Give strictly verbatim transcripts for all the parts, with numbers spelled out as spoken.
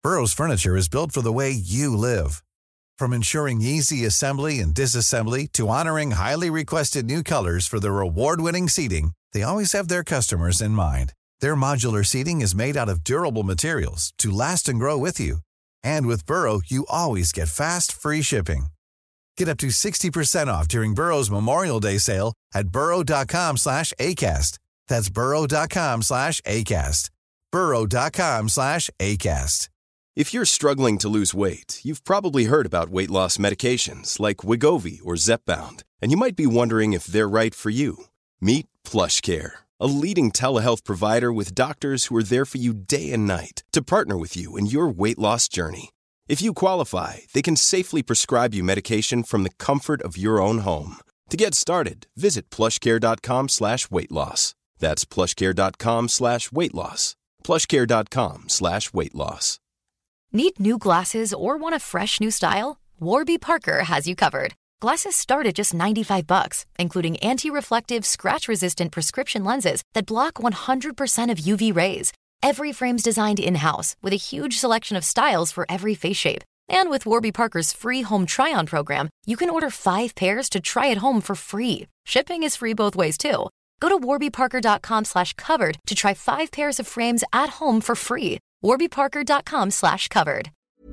Burrow's furniture is built for the way you live. From ensuring easy assembly and disassembly to honoring highly requested new colors for their award-winning seating, they always have their customers in mind. Their modular seating is made out of durable materials to last and grow with you. And with Burrow, you always get fast, free shipping. Get up to sixty percent off during Burrow's Memorial Day sale at burrow.com slash ACAST. That's burrow.com slash ACAST. burrow.com slash ACAST. If you're struggling to lose weight, you've probably heard about weight loss medications like Wegovy or Zepbound, and you might be wondering if they're right for you. Meet PlushCare, a leading telehealth provider with doctors who are there for you day and night to partner with you in your weight loss journey. If you qualify, they can safely prescribe you medication from the comfort of your own home. To get started, visit plushcare.com slash weight loss. That's plushcare.com slash weight loss. plushcare.com slash weight loss. Need new glasses or want a fresh new style? Warby Parker has you covered. Glasses start at just ninety-five bucks, including anti-reflective, scratch-resistant prescription lenses that block one hundred percent of U V rays. Every frame's designed in-house with a huge selection of styles for every face shape. And with Warby Parker's free home try-on program, you can order five pairs to try at home for free. Shipping is free both ways, too. Go to warbyparker.com slash covered to try five pairs of frames at home for free. warbyparker.com slash covered.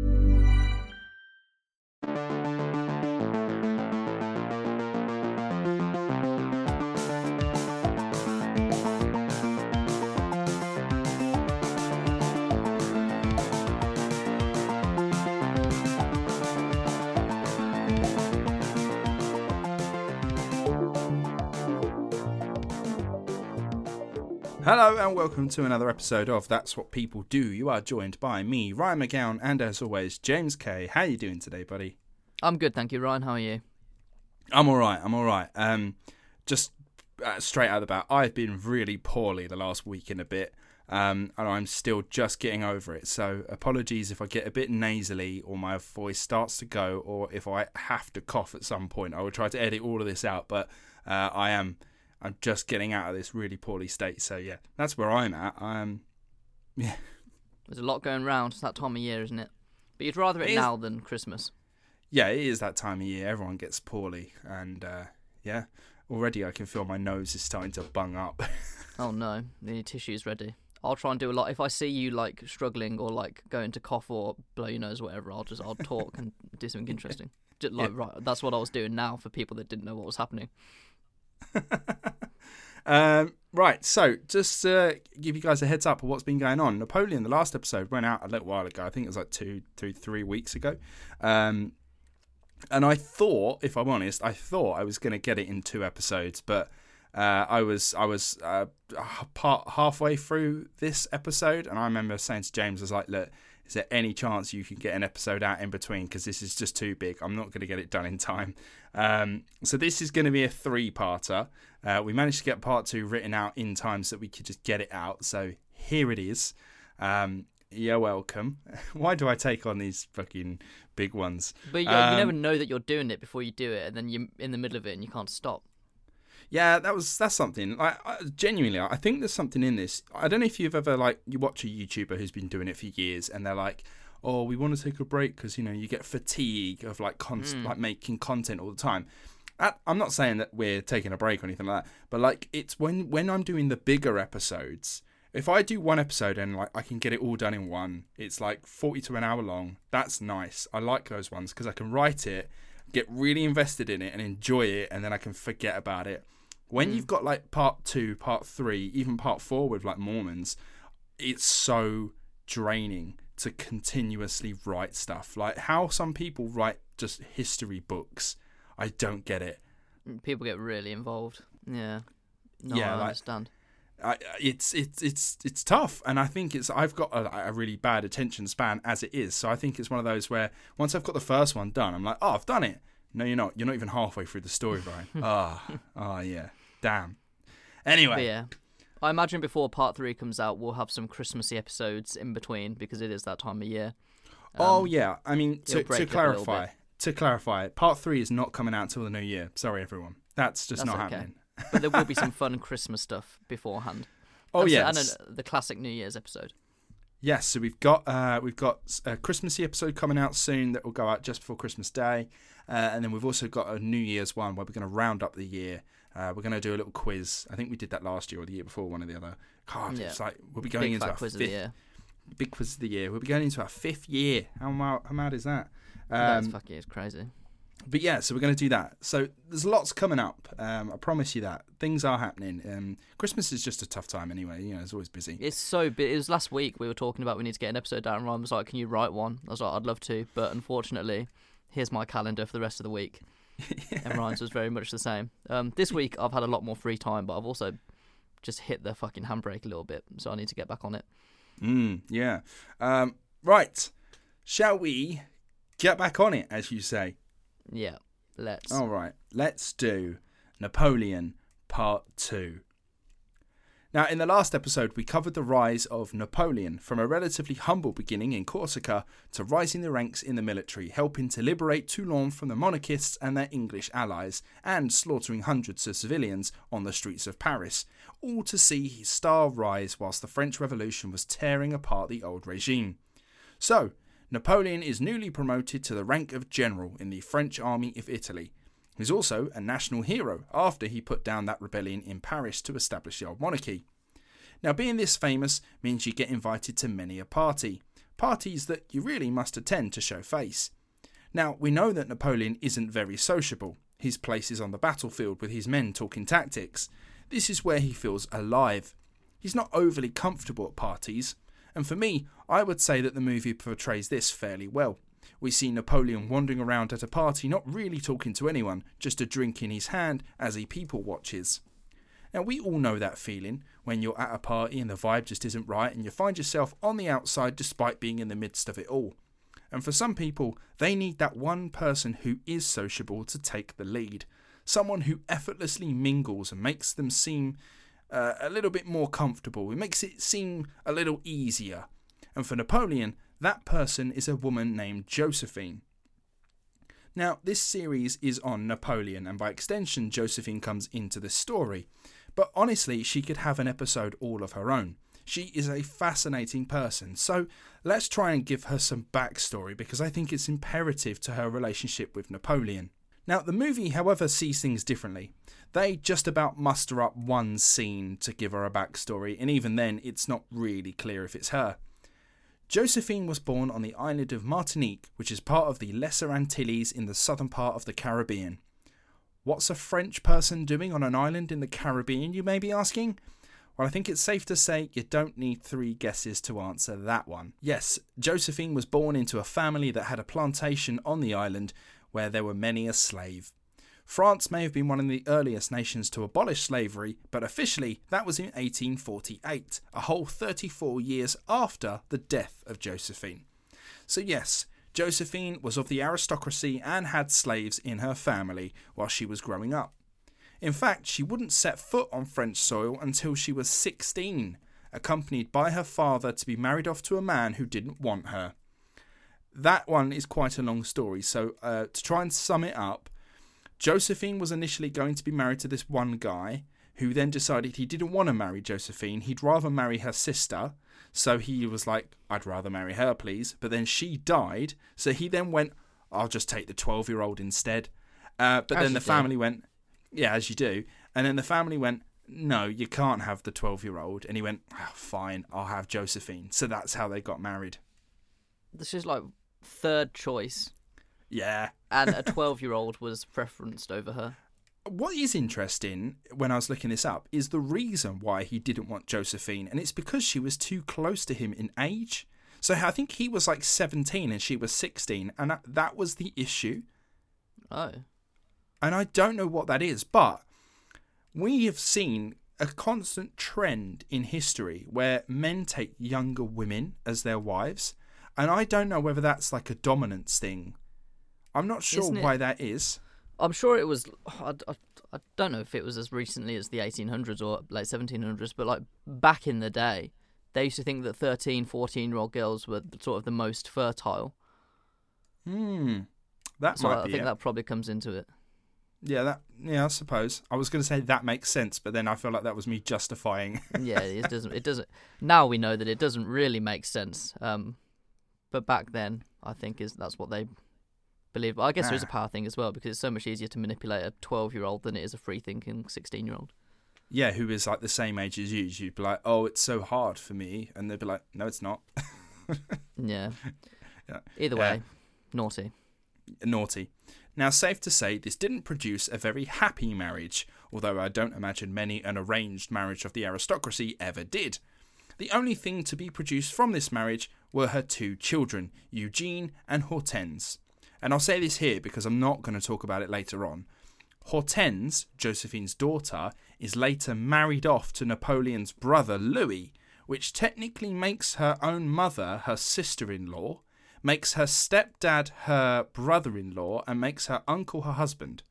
Hello and welcome to another episode of That's What People Do. You are joined by me, Ryan McGowan, and as always, James Kay. How are you doing today, buddy? I'm good, thank you, Ryan. How are you? I'm all right. I'm all right. Um, just uh, straight out of the bat, I've been really poorly the last week and a bit, um, and I'm still just getting over it. So apologies if I get a bit nasally or my voice starts to go, or if I have to cough at some point. I will try to edit all of this out, but uh, I am. I'm just getting out of this really poorly state. So, yeah, that's where I'm at. Um, yeah. There's a lot going round. It's that time of year, isn't it? But you'd rather it, it now than Christmas. Yeah, it is that time of year. Everyone gets poorly. And, uh, yeah, already I can feel my nose is starting to bung up. Oh, no. You need tissues ready. I'll try and do a lot. If I see you, like, struggling or, like, going to cough or blow your nose or whatever, I'll just I'll talk and do something interesting. Just, like, yeah. Right, that's what I was doing now for people that didn't know what was happening. um, right, so just to give you guys a heads up of what's been going on. Napoleon, the last episode, went out a little while ago. I think it was like two, two, three weeks ago. Um, and I thought, if I'm honest, I thought I was going to get it in two episodes, but uh, I was I was uh, part halfway through this episode, and I remember saying to James, I was like, look, is there any chance you can get an episode out in between? Because this is just too big. I'm not going to get it done in time. Um, so this is going to be a three-parter. Uh, we managed to get part two written out in time so that we could just get it out. So here it is. Um, you're welcome. Why do I take on these fucking big ones? But yeah, um, you never know that you're doing it before you do it, and then you're in the middle of it and you can't stop. Yeah, that was that's something. Like, I, genuinely, I think there's something in this. I don't know if you've ever, like, you watch a YouTuber who's been doing it for years, and they're like, "Oh, we want to take a break because, you know, you get fatigue of like const- mm. like making content all the time." I, I'm not saying that we're taking a break or anything like that, but like it's when when I'm doing the bigger episodes. If I do one episode and like I can get it all done in one, it's like forty to an hour long. That's nice. I like those ones because I can write it, get really invested in it, and enjoy it, and then I can forget about it. When mm. you've got like part two, part three, even part four with like Mormons, it's so draining to continuously write stuff. Like how some people write just history books, I don't get it. People get really involved. Yeah. No, yeah, I like, understand. I, it's it's it's it's tough, and I think it's I've got a, a really bad attention span as it is. So I think it's one of those where once I've got the first one done, I'm like, oh, I've done it. No, you're not. You're not even halfway through the story, Brian. Ah, oh, oh yeah, damn. Anyway, but yeah, I imagine before part three comes out, we'll have some Christmassy episodes in between because it is that time of year. Um, oh yeah, I mean to, to clarify, to clarify, part three is not coming out until the new year. Sorry, everyone. That's just That's not okay. happening. But there will be some fun Christmas stuff beforehand. Oh yeah, yeah, and uh, the classic New Year's episode. Yes, so we've got uh, we've got a Christmassy episode coming out soon that will go out just before Christmas Day, uh, and then we've also got a New Year's one where we're going to round up the year. Uh, we're going to do a little quiz. I think we did that last year or the year before, one or the other. God, yeah. It's like we'll be going big into our quiz fifth of the year. Big quiz of the year. We'll be going into our fifth year. How mad, how mad is that? Um, That's fucking it's crazy. But yeah, so we're going to do that. So there's lots coming up. Um, I promise you that. Things are happening. Um, Christmas is just a tough time anyway. You know, it's always busy. It's so big. It was last week we were talking about we need to get an episode down. And Ryan was like, can you write one? I was like, I'd love to. But unfortunately, here's my calendar for the rest of the week. yeah. And Ryan's was very much the same. Um, this week I've had a lot more free time, but I've also just hit the fucking handbrake a little bit. So I need to get back on it. Mm, yeah. Um, right. Shall we get back on it, as you say? Yeah, let's. All right, let's do Napoleon Part two. Now, in the last episode, we covered the rise of Napoleon from a relatively humble beginning in Corsica to rising the ranks in the military, helping to liberate Toulon from the monarchists and their English allies, and slaughtering hundreds of civilians on the streets of Paris, all to see his star rise whilst the French Revolution was tearing apart the old regime. So, Napoleon is newly promoted to the rank of general in the French army of Italy. He's also a national hero after he put down that rebellion in Paris to establish the old monarchy. Now, being this famous means you get invited to many a party, parties that you really must attend to show face. Now, we know that Napoleon isn't very sociable. His place is on the battlefield with his men talking tactics. This is where he feels alive. He's not overly comfortable at parties. And for me, I would say that the movie portrays this fairly well. We see Napoleon wandering around at a party, not really talking to anyone, just a drink in his hand as he people watches. Now, we all know that feeling when you're at a party and the vibe just isn't right and you find yourself on the outside despite being in the midst of it all. And for some people, they need that one person who is sociable to take the lead. Someone who effortlessly mingles and makes them seem Uh, a little bit more comfortable. It makes it seem a little easier. And for Napoleon, that person is a woman named Josephine. Now, this series is on Napoleon, and by extension, Josephine comes into the story. But honestly, she could have an episode all of her own. She is a fascinating person, so let's try and give her some backstory because I think it's imperative to her relationship with Napoleon. Now, the movie, however, sees things differently. They just about muster up one scene to give her a backstory, and even then, it's not really clear if it's her. Josephine was born on the island of Martinique, which is part of the Lesser Antilles in the southern part of the Caribbean. What's a French person doing on an island in the Caribbean, you may be asking? Well, I think it's safe to say you don't need three guesses to answer that one. Yes, Josephine was born into a family that had a plantation on the island where there were many a slave. France may have been one of the earliest nations to abolish slavery, but officially that was in eighteen forty-eight, a whole thirty-four years after the death of Josephine. So yes, Josephine was of the aristocracy and had slaves in her family while she was growing up. In fact, she wouldn't set foot on French soil until she was sixteen, accompanied by her father to be married off to a man who didn't want her. That one is quite a long story, so uh, to try and sum it up, Josephine was initially going to be married to this one guy, who then decided he didn't want to marry Josephine, he'd rather marry her sister, so he was like, I'd rather marry her please, but then she died, so he then went, I'll just take the twelve-year-old instead, uh, but as then the do. family went, yeah, as you do, and then the family went, no, you can't have the twelve-year-old, and he went, oh, fine, I'll have Josephine, so that's how they got married. This is like third choice. Yeah. And a twelve-year-old was preferenced over her. What is interesting, when I was looking this up, is the reason why he didn't want Josephine, and it's because she was too close to him in age. So I think he was like seventeen and she was sixteen, and that, that was the issue. Oh. And I don't know what that is, but we have seen a constant trend in history where men take younger women as their wives, and I don't know whether that's like a dominance thing. I'm not sure why that is. I'm sure it was. I, I, I don't know if it was as recently as the eighteen hundreds or late seventeen hundreds, but like back in the day, they used to think that thirteen, fourteen-year-old girls were sort of the most fertile. Hmm. That so might I be think it. that probably comes into it. Yeah, that. Yeah, I suppose. I was going to say that makes sense, but then I feel like that was me justifying. Yeah, it doesn't. It doesn't. Now we know that it doesn't really make sense. Um, but back then, I think is that's what they believe. I guess Ah. there is a power thing as well because it's so much easier to manipulate a twelve-year-old than it is a free-thinking sixteen-year-old. Yeah, who is like the same age as you. You'd be like, oh, it's so hard for me. And they'd be like, no, it's not. Yeah. Yeah. Either Yeah. way, naughty. Naughty. Now, safe to say, this didn't produce a very happy marriage, although I don't imagine many an arranged marriage of the aristocracy ever did. The only thing to be produced from this marriage were her two children, Eugene and Hortense. And I'll say this here because I'm not going to talk about it later on. Hortense, Josephine's daughter, is later married off to Napoleon's brother Louis, which technically makes her own mother her sister-in-law, makes her stepdad her brother-in-law, and makes her uncle her husband.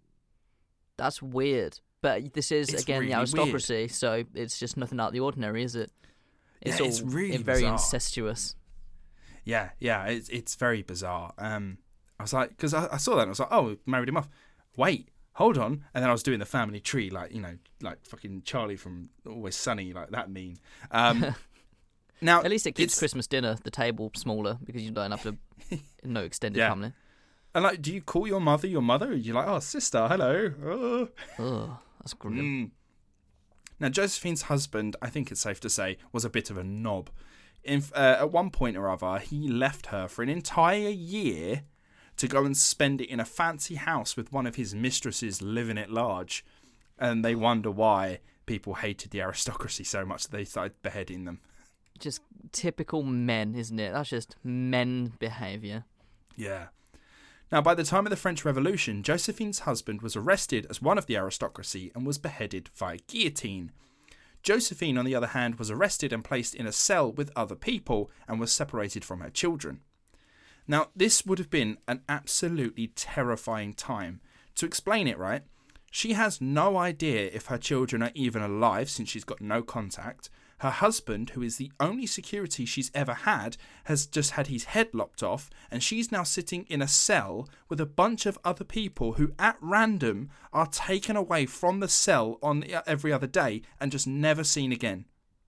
That's weird. But this is, It's again, really the aristocracy, so it's just nothing out of the ordinary, is it? It's Yeah, all it's really very bizarre. incestuous. Yeah, yeah, it's it's very bizarre. Um, I was like, because I, I saw that and I was like, oh, married him off. Wait, hold on. And then I was doing the family tree, like, you know, like fucking Charlie from Always Sunny, like that mean. Um, now, At least it keeps it's- Christmas dinner, the table, smaller because you don't have to, no extended Yeah. family. And like, do you call your mother your mother? Or you're like, oh, sister, hello. Oh. Ugh, that's grim. Mm. Now, Josephine's husband, I think it's safe to say, was a bit of a knob. In, uh, at one point or other, he left her for an entire year to go and spend it in a fancy house with one of his mistresses living at large. And they wonder why people hated the aristocracy so much that they started beheading them. Just typical men, isn't it? That's just men behaviour. Yeah. Now, by the time of the French Revolution, Josephine's husband was arrested as one of the aristocracy and was beheaded via guillotine. Josephine, on the other hand, was arrested and placed in a cell with other people and was separated from her children. Now, this would have been an absolutely terrifying time. To explain it right, she has no idea if her children are even alive since she's got no contact. Her husband, who is the only security she's ever had, has just had his head lopped off, and she's now sitting in a cell with a bunch of other people who, at random, are taken away from the cell on every other day and just never seen again.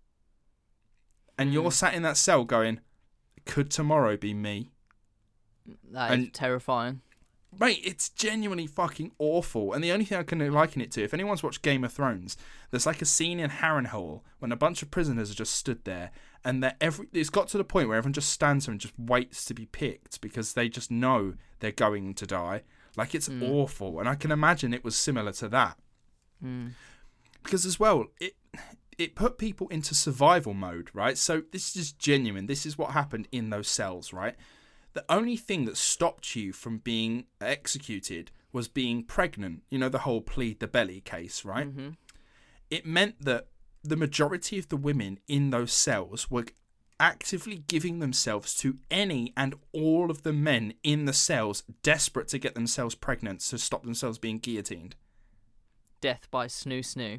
And you're sat in that cell going, could tomorrow be me? That is And- terrifying. Mate, it's genuinely fucking awful. And the only thing I can liken it to, if anyone's watched Game of Thrones, there's like a scene in Harrenhal when a bunch of prisoners are just stood there, and they're every it's got to the point where everyone just stands there and just waits to be picked because they just know they're going to die. Like, it's Mm. awful. And I can imagine it was similar to that. Mm. Because as well, it it put people into survival mode, right? So this is genuine. This is what happened in those cells, right? The only thing that stopped you from being executed was being pregnant. You know, the whole plead the belly case, right? Mm-hmm. It meant that the majority of the women in those cells were actively giving themselves to any and all of the men in the cells, desperate to get themselves pregnant to stop themselves being guillotined. Death by snoo snoo.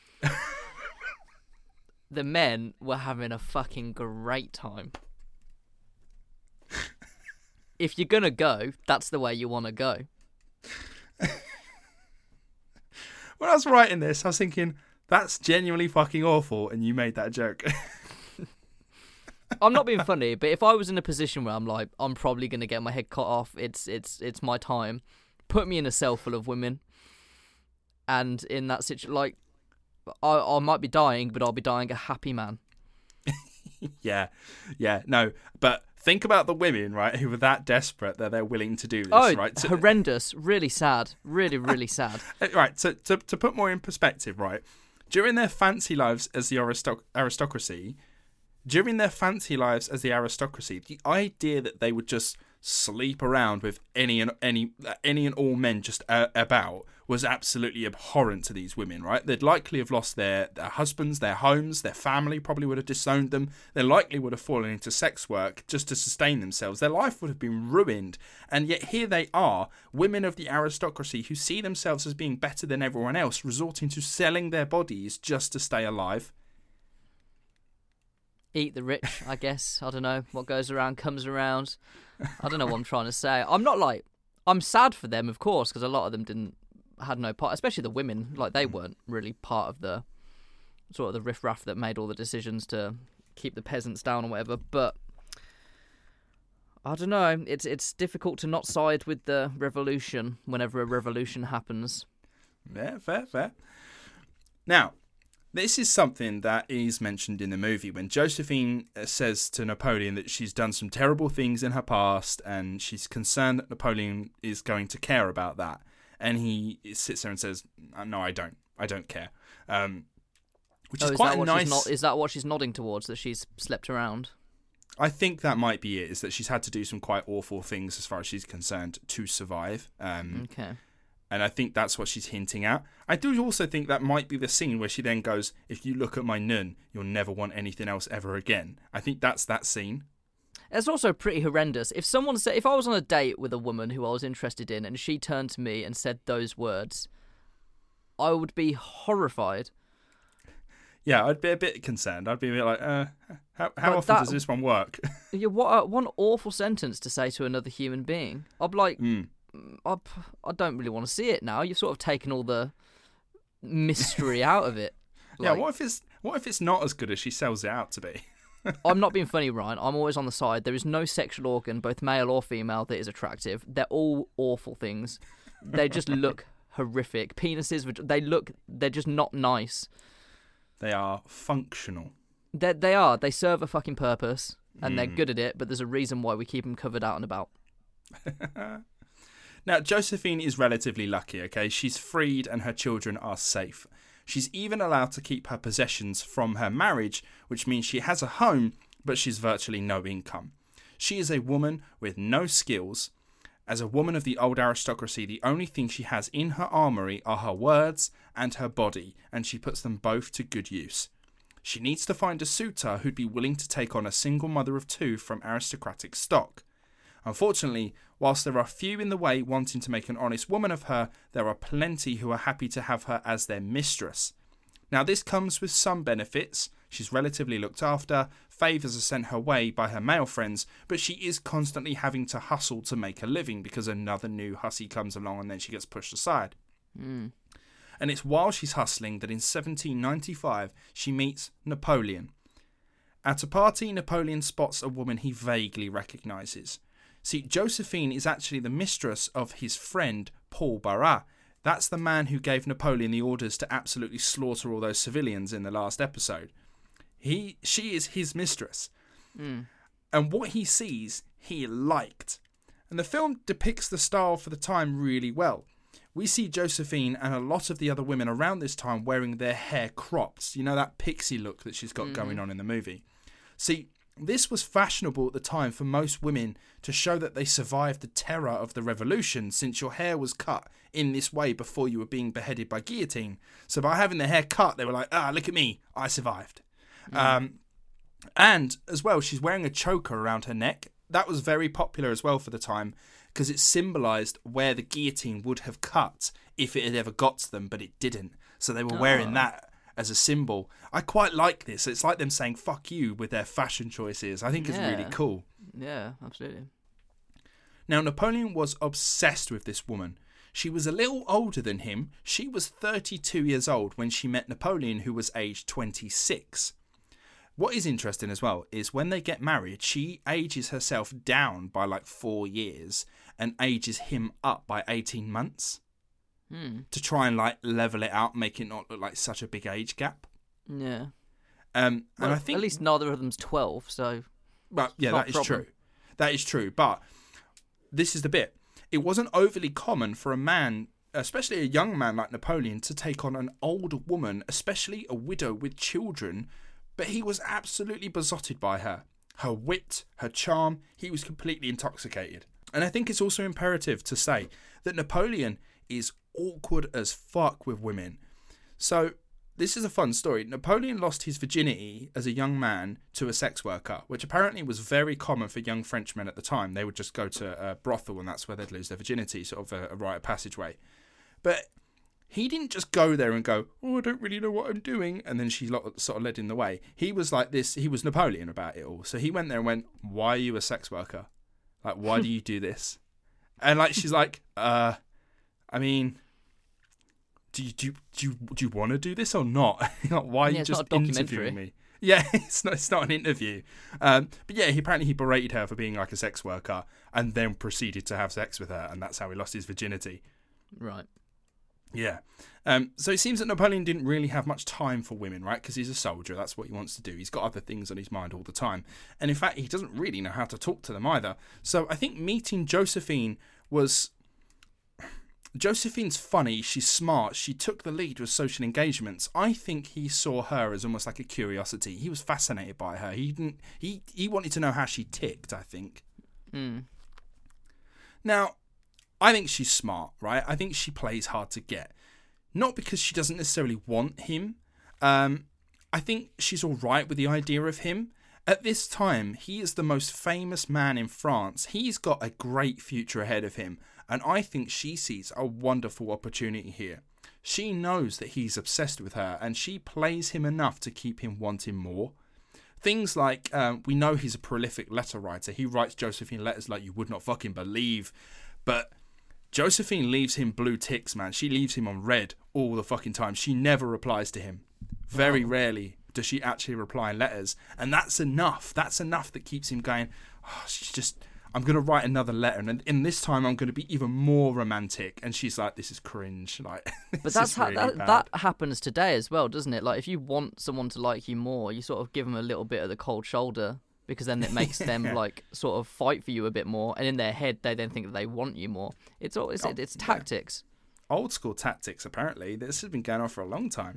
The men were having a fucking great time. If you're gonna go, that's the way you want to go. When I was writing this, I was thinking, that's genuinely fucking awful, and you made that joke. I'm not being funny, but if I was in a position where I'm like, I'm probably gonna get my head cut off, it's it's it's my time. Put me in a cell full of women, and in that situation, like, I I might be dying, but I'll be dying a happy man. yeah, yeah, no, but think about the women, right, who were that desperate that they're willing to do this, Oh, right? So, horrendous! Really sad. Really, really sad. right, so to, to put more in perspective, right, during their fancy lives as the aristoc- aristocracy, during their fancy lives as the aristocracy, the idea that they would just sleep around with any and any any and all men just uh, about was absolutely abhorrent to these women, right? They'd likely have lost their, their husbands, their homes, their family probably would have disowned them. They likely would have fallen into sex work just to sustain themselves. Their life would have been ruined. And yet here they are, women of the aristocracy who see themselves as being better than everyone else, resorting to selling their bodies just to stay alive. Eat the rich, I guess. I don't know. What goes around comes around. I don't know what I'm trying to say. I'm not like... I'm sad for them, of course, because a lot of them didn't had no part, especially the women. Like they weren't really part of the sort of the riffraff that made all the decisions to keep the peasants down or whatever. But I don't know. It's it's difficult to not side with the revolution whenever a revolution happens. Yeah, fair, fair. Now, this is something that is mentioned in the movie when Josephine says to Napoleon that she's done some terrible things in her past and she's concerned that Napoleon is going to care about that. And he sits there and says, no, I don't. I don't care. Um, which oh, is, is quite that a what nice... She's not, is that what she's nodding towards, that she's slept around? I think that might be it, is that she's had to do some quite awful things as far as she's concerned to survive. Um, okay. And I think that's what she's hinting at. I do also think that might be the scene where she then goes, if you look at my nun, you'll never want anything else ever again. I think that's that scene. It's also pretty horrendous. If someone said, if I was on a date with a woman who I was interested in and she turned to me and said those words, I would be horrified. Yeah, I'd be a bit concerned. I'd be a bit like, uh, how, how Like often that- does this one work? Yeah, what a, what an awful sentence to say to another human being. I'd be like, Mm. I, I don't really want to see it now. You've sort of taken all the mystery out of it. Yeah, Like, what if it's what if it's not as good as she sells it out to be? I'm not being funny, Ryan. I'm always on the side. There is no sexual organ, both male or female, that is attractive. They're all awful things. They just look horrific. Penises, which- they look, they're just not nice. They are functional. They they are. They serve a fucking purpose, and they're Mm. good at it. But there's a reason why we keep them covered out and about. Now, Josephine is relatively lucky, okay? She's freed and her children are safe. She's even allowed to keep her possessions from her marriage, which means she has a home, but she's virtually no income. She is a woman with no skills. As a woman of the old aristocracy, the only thing she has in her armoury are her words and her body, and she puts them both to good use. She needs to find a suitor who'd be willing to take on a single mother of two from aristocratic stock. Unfortunately, whilst there are few in the way wanting to make an honest woman of her, there are plenty who are happy to have her as their mistress. Now, this comes with some benefits. She's relatively looked after, favours are sent her way by her male friends, but she is constantly having to hustle to make a living because another new hussy comes along and then she gets pushed aside. Mm. And it's while she's hustling that in seventeen ninety-five she meets Napoleon. At a party, Napoleon spots a woman he vaguely recognises. See, Josephine is actually the mistress of his friend, Paul Barras. That's the man who gave Napoleon the orders to absolutely slaughter all those civilians in the last episode. He, she is his mistress. Mm. And what he sees, he liked. And the film depicts the style for the time really well. We see Josephine and a lot of the other women around this time wearing their hair cropped. You know, that pixie look that she's got mm. going on in the movie. See, this was fashionable at the time for most women to show that they survived the terror of the revolution, since your hair was cut in this way before you were being beheaded by guillotine. So by having their hair cut, they were like, ah, look at me, I survived. Mm. Um, and as well, she's wearing a choker around her neck. That was very popular as well for the time, because it symbolised where the guillotine would have cut if it had ever got to them, but it didn't. So they were wearing Oh. that as a symbol. I quite like this. It's like them saying fuck you with their fashion choices. I think it's really Yeah. cool. Yeah, absolutely. Now, Napoleon was obsessed with this woman. She was a little older than him. She was thirty-two years old when she met Napoleon, who was aged twenty-six. What is interesting as well is when they get married, she ages herself down by like four years and ages him up by eighteen months. Hmm. To try and like level it out, make it not look like such a big age gap. Yeah. Um, Well, and I think at least neither of them's twelve, so... But yeah, not that a is problem. true. That is true. But this is the bit. It wasn't overly common for a man, especially a young man like Napoleon, to take on an older woman, especially a widow with children. But he was absolutely besotted by her. Her wit, her charm, he was completely intoxicated. And I think it's also imperative to say that Napoleon is awkward as fuck with women. So this is a fun story. Napoleon lost his virginity as a young man to a sex worker, which apparently was very common for young Frenchmen at the time. They would just go to a brothel and that's where they'd lose their virginity, sort of a, a rite of passageway. But he didn't just go there and go, oh, I don't really know what I'm doing, and then she sort of led him the way. He was like this, he was Napoleon about it all. So he went there and went, why are you a sex worker? Like, why do you do this? And like, she's like, uh, I mean, do you do you, do you, do you want to do this or not? Like, why are Yeah, you it's just not a documentary. interviewing me? Yeah, it's not, it's not an interview. Um, but yeah, he apparently he berated her for being like a sex worker and then proceeded to have sex with her, and that's how he lost his virginity. Right. Yeah. Um, so it seems that Napoleon didn't really have much time for women, right? Because he's a soldier. That's what he wants to do. He's got other things on his mind all the time. And in fact, he doesn't really know how to talk to them either. So I think meeting Josephine was... Josephine's funny. She's smart. She took the lead with social engagements. I think he saw her as almost like a curiosity. He was fascinated by her. He didn't. He, he wanted to know how she ticked, I think. Mm. Now, I think she's smart, right? I think she plays hard to get. Not because she doesn't necessarily want him. Um, I think she's all right with the idea of him. At this time, he is the most famous man in France. He's got a great future ahead of him. And I think she sees a wonderful opportunity here. She knows that he's obsessed with her, and she plays him enough to keep him wanting more. Things like, um, we know he's a prolific letter writer. He writes Josephine letters like you would not fucking believe. But Josephine leaves him blue ticks, man. She leaves him on red all the fucking time. She never replies to him. Very rarely does she actually reply in letters. And that's enough. That's enough that keeps him going, oh, she's just... I'm going to write another letter, and in this time I'm going to be even more romantic. And she's like, this is cringe. Like, But that's ha- that, that happens today as well, doesn't it? Like, if you want someone to like you more, you sort of give them a little bit of the cold shoulder, because then it makes them yeah. like sort of fight for you a bit more. And in their head, they then think that they want you more. It's all it's, oh, it's tactics. Yeah. Old school tactics, apparently. This has been going on for a long time.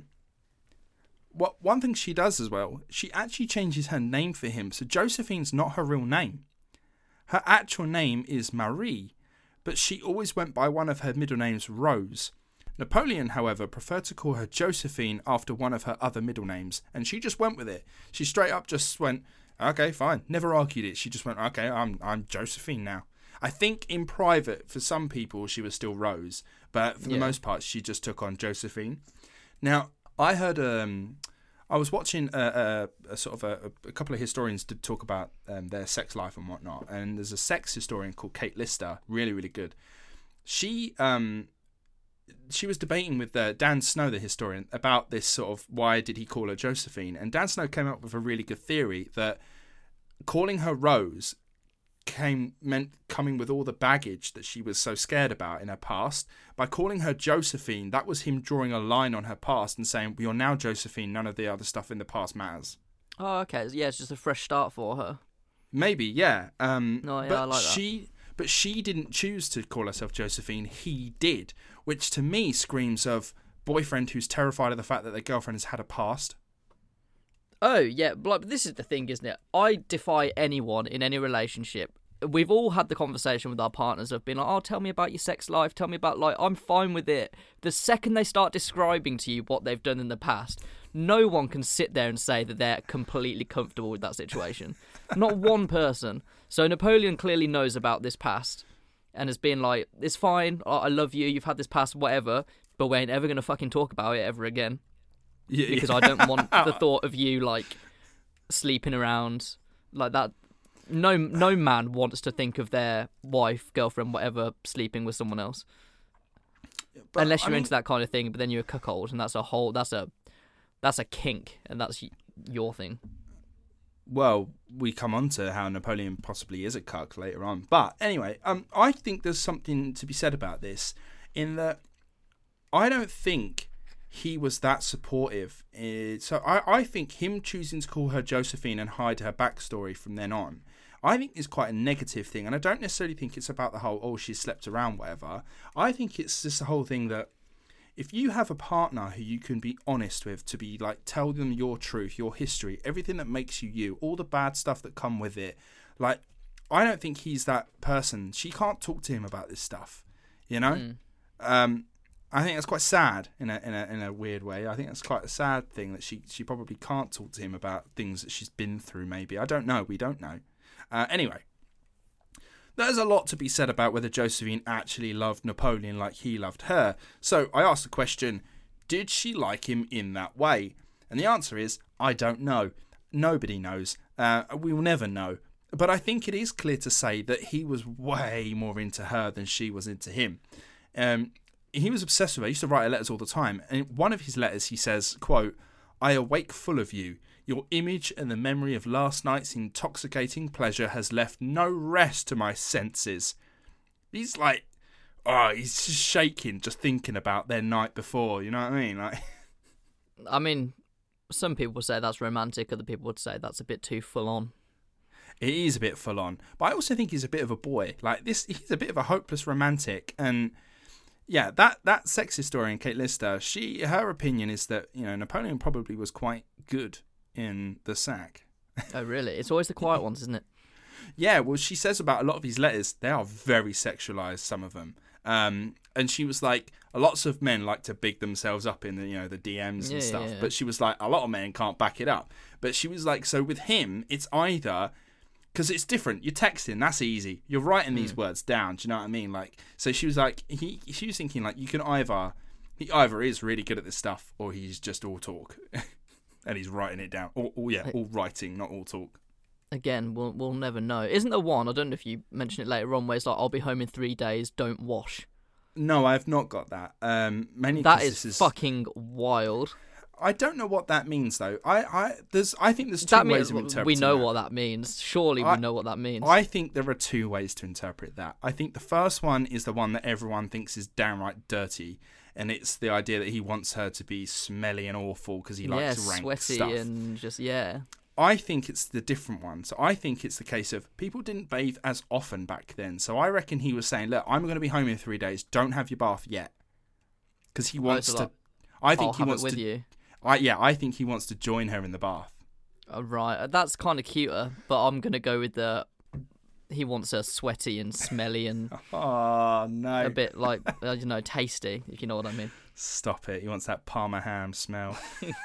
What one thing she does as well, she actually changes her name for him. So Josephine's not her real name. Her actual name is Marie, but she always went by one of her middle names, Rose. Napoleon, however, preferred to call her Josephine after one of her other middle names, and she just went with it. She straight up just went, okay, fine. Never argued it. She just went, okay, I'm I'm Josephine now. I think in private, for some people, she was still Rose, but for the yeah. most part, she just took on Josephine. Now, I heard... um. I was watching a, a, a sort of a, a couple of historians did talk about um, their sex life and whatnot, and there's a sex historian called Kate Lister, really, really good. She um she was debating with uh, Dan Snow, the historian, about this sort of why did he call her Josephine, and Dan Snow came up with a really good theory that calling her Rose came meant coming with all the baggage that she was so scared about in her past. By calling her Josephine, that was him drawing a line on her past and saying, you're now Josephine, none of the other stuff in the past matters. Oh, okay. Yeah, it's just a fresh start for her. Maybe, yeah. Um, no, yeah, but I like that. She, but she didn't choose to call herself Josephine, he did, which to me screams of boyfriend who's terrified of the fact that their girlfriend has had a past. Oh, yeah, but this is the thing, isn't it? I defy anyone in any relationship. We've all had the conversation with our partners of being like, oh, tell me about your sex life, tell me about, like, I'm fine with it. The second they start describing to you what they've done in the past, no one can sit there and say that they're completely comfortable with that situation. Not one person. So Napoleon clearly knows about this past and has been like, it's fine, I love you, you've had this past, whatever, but we ain't ever going to fucking talk about it ever again. Yeah, because yeah. I don't want the thought of you like sleeping around like that. No, no man wants to think of their wife, girlfriend, whatever, sleeping with someone else, but, unless you're I mean, into that kind of thing. But then you're a cuckold, and that's a whole that's a that's a kink, and that's your thing. Well, we come on to how Napoleon possibly is a cuck later on, but anyway, um, I think there's something to be said about this, in that I don't think he was that supportive. Uh, so I, I think him choosing to call her Josephine and hide her backstory from then on, I think is quite a negative thing. And I don't necessarily think it's about the whole, oh, she slept around, whatever. I think it's just the whole thing that if you have a partner who you can be honest with, to be like, tell them your truth, your history, everything that makes you you, all the bad stuff that come with it. Like, I don't think he's that person. She can't talk to him about this stuff, you know? Mm. Um, I think that's quite sad in a in a in a weird way. I think that's quite a sad thing that she, she probably can't talk to him about things that she's been through. Maybe I don't know. We don't know. Uh, anyway, there's a lot to be said about whether Josephine actually loved Napoleon like he loved her. So I asked the question: did she like him in that way? And the answer is I don't know. Nobody knows. Uh, we will never know. But I think it is clear to say that he was way more into her than she was into him. Um. he was obsessed with her. He used to write her letters all the time. And in one of his letters, he says, quote, "I awake full of you. Your image and the memory of last night's intoxicating pleasure has left no rest to my senses." He's like, oh, he's just shaking just thinking about their night before. You know what I mean? Like, I mean, some people would say that's romantic. Other people would say that's a bit too full on. it is a bit full on. But I also think he's a bit of a boy. Like this, he's a bit of a hopeless romantic. And yeah, that that sex historian, Kate Lister, she her opinion is that, you know, Napoleon probably was quite good in the sack. Oh, really? It's always the quiet ones, isn't it? Yeah, well, she says about a lot of his letters, they are very sexualized, some of them. Um, and she was like, lots of men like to big themselves up in the, you know, the D Ms and Yeah, stuff. yeah, yeah. But she was like, a lot of men can't back it up. But she was like, so with him, it's either, because it's different. You're texting, that's easy. You're writing these Mm. words down. Do you know what I mean? Like, so she was like, he, she was thinking like, you can either, he either is really good at this stuff or he's just all talk. And he's writing it down. Or, or yeah, all writing, not all talk. Again, we'll we'll never know. Isn't there one? I don't know if you mention it later on, where it's like, "I'll be home in three days. Don't wash." No, I've not got that. Um, mainly That 'cause is, this is fucking wild. I don't know what that means though. I, I there's I think there's two That ways means of interpreting we know that. what that means. Surely I- we know what that means. I think there are two ways to interpret that. I think the first one is the one that everyone thinks is downright dirty, and it's the idea that he wants her to be smelly and awful because he yeah, likes rank sweaty stuff. and just yeah. I think it's the different one. So I think it's the case of people didn't bathe as often back then. So I reckon he was saying, look, I'm going to be home in three days. Don't have your bath yet. Because he wants Oh, so to... like, I think I'll he have wants it with to... you. I, yeah, I think he wants to join her in the bath. Oh, right, that's kind of cuter, but I'm gonna go with the. He wants her sweaty and smelly and Oh, no. a bit like uh, you know, tasty, if you know what I mean. Stop it. He wants that Parma ham smell.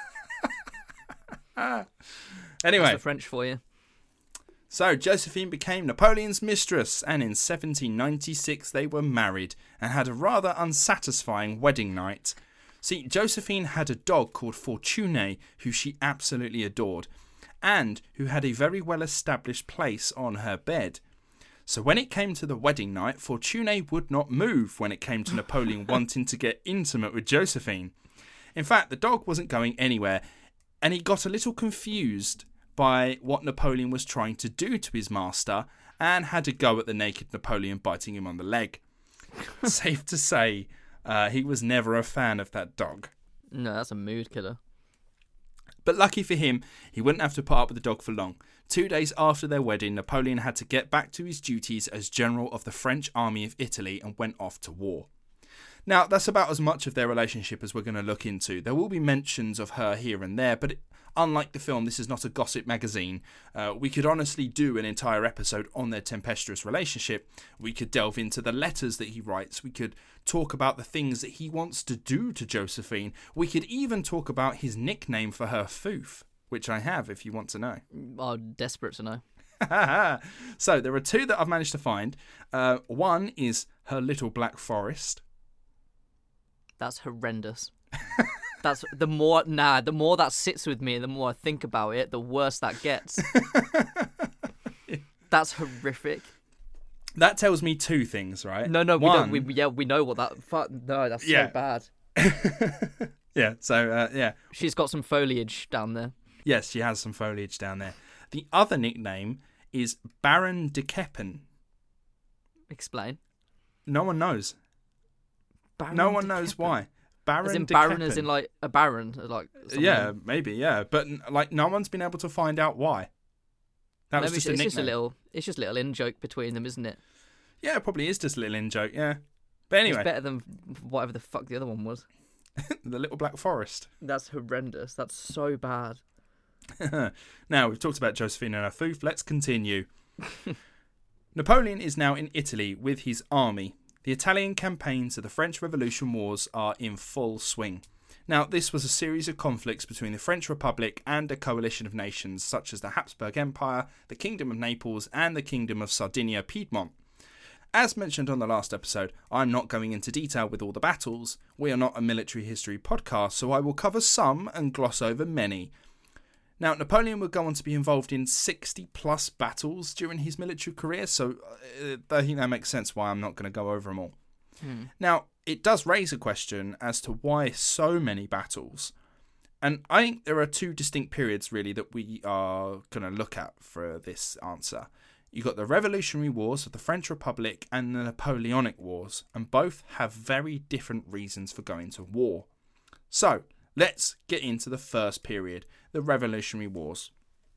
That's Anyway, the French for you. so Josephine became Napoleon's mistress, and in seventeen ninety-six they were married and had a rather unsatisfying wedding night. See, Josephine had a dog called Fortuné, who she absolutely adored, and who had a very well-established place on her bed. So when it came to the wedding night, Fortuné would not move when it came to Napoleon wanting to get intimate with Josephine. In fact, the dog wasn't going anywhere, and he got a little confused by what Napoleon was trying to do to his master, and had a go at the naked Napoleon biting him on the leg. Safe to say, uh, he was never a fan of that dog. No, that's a mood killer. But lucky for him, he wouldn't have to put up with the dog for long. Two days after their wedding, Napoleon had to get back to his duties as general of the French army of Italy and went off to war. Now, that's about as much of their relationship as we're going to look into. There will be mentions of her here and there, but it, unlike the film, this is not a gossip magazine. Uh, we could honestly do an entire episode on their tempestuous relationship. We could delve into the letters that he writes. We could talk about the things that he wants to do to Josephine. We could even talk about his nickname for her, Foof, which I have if you want to know. I'm desperate to know. So there are two that I've managed to find. Uh, one is her little black forest. That's horrendous. That's the more nah, the more that sits with me, the more I think about it, the worse that gets. That's horrific. That tells me two things, right? No, no, we One, don't. We, yeah, we know what that. Fuck, no, that's Yeah. so bad. yeah, so, uh, yeah. She's got some foliage down there. Yes, she has some foliage down there. The other nickname is Baron de Keppen. Explain. No one knows. Baron no one de knows Keppen. why. Baron As in de Baron, Keppen. as in like a baron, like someone- Yeah, maybe, yeah. But, like, no one's been able to find out why. That was Maybe just it's, a it's nickname. just a little. It's just a little in joke between them, isn't it? Yeah, it probably is just a little in-joke, yeah. But anyway, It's better than whatever the fuck the other one was. the Little Black Forest. That's horrendous. That's so bad. Now, we've talked about Josephine and her Foof. Let's continue. Napoleon is now in Italy with his army. The Italian campaigns of the French Revolution Wars are in full swing. Now, this was a series of conflicts between the French Republic and a coalition of nations such as the Habsburg Empire, the Kingdom of Naples, and the Kingdom of Sardinia-Piedmont. As mentioned on the last episode, I'm not going into detail with all the battles. We are not a military history podcast, so I will cover some and gloss over many. Now, Napoleon would go on to be involved in sixty plus battles during his military career, so uh, I think that makes sense why I'm not going to go over them all. Hmm. Now, it does raise a question as to why so many battles. And I think there are two distinct periods, really, that we are going to look at for this answer. You've got the Revolutionary Wars of the French Republic and the Napoleonic Wars, and both have very different reasons for going to war. So, let's get into the first period, the Revolutionary Wars.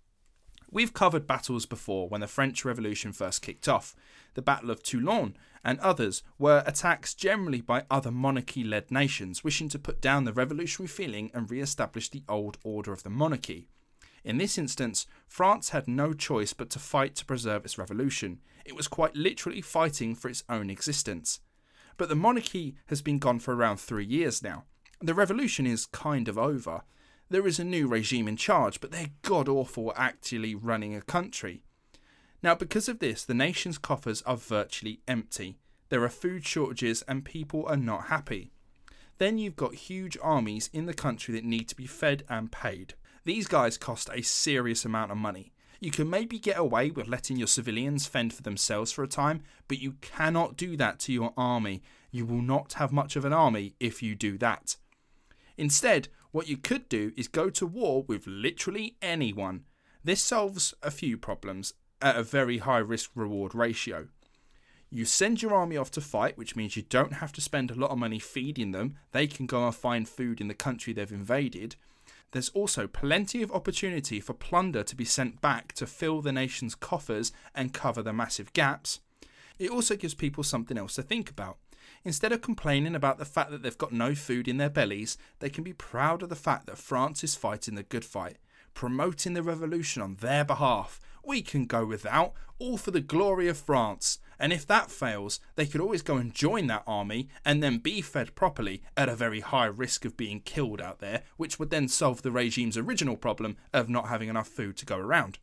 We've covered battles before when the French Revolution first kicked off. The Battle of Toulon and others were attacks generally by other monarchy-led nations wishing to put down the revolutionary feeling and re-establish the old order of the monarchy. In this instance, France had no choice but to fight to preserve its revolution. It was quite literally fighting for its own existence. But the monarchy has been gone for around three years now. The revolution is kind of over. There is a new regime in charge, but they're god-awful at actually running a country. Now, because of this, the nation's coffers are virtually empty. There are food shortages and people are not happy. Then you've got huge armies in the country that need to be fed and paid. These guys cost a serious amount of money. You can maybe get away with letting your civilians fend for themselves for a time, but you cannot do that to your army. You will not have much of an army if you do that. Instead, what you could do is go to war with literally anyone. This solves a few problems at a very high risk-reward ratio. You send your army off to fight, which means you don't have to spend a lot of money feeding them. They can go and find food in the country they've invaded. There's also plenty of opportunity for plunder to be sent back to fill the nation's coffers and cover the massive gaps. It also gives people something else to think about. Instead of complaining about the fact that they've got no food in their bellies, they can be proud of the fact that France is fighting the good fight, promoting the revolution on their behalf. We can go without, all for the glory of France. And if that fails, they could always go and join that army and then be fed properly at a very high risk of being killed out there, which would then solve the regime's original problem of not having enough food to go around.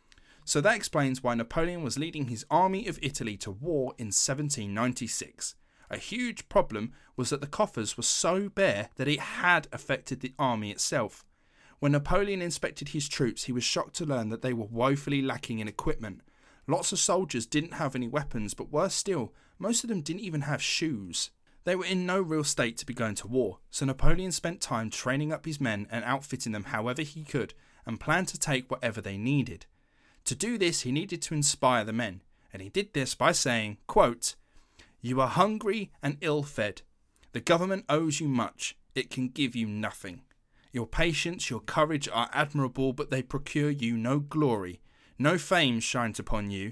So that explains why Napoleon was leading his army of Italy to war in seventeen ninety-six. A huge problem was that the coffers were so bare that it had affected the army itself. When Napoleon inspected his troops, he was shocked to learn that they were woefully lacking in equipment. Lots of soldiers didn't have any weapons, but worse still, most of them didn't even have shoes. They were in no real state to be going to war, so Napoleon spent time training up his men and outfitting them however he could, and planned to take whatever they needed. To do this, he needed to inspire the men, and he did this by saying, quote, "You are hungry and ill-fed. The government owes you much. It can give you nothing. Your patience, your courage are admirable, but they procure you no glory. No fame shines upon you.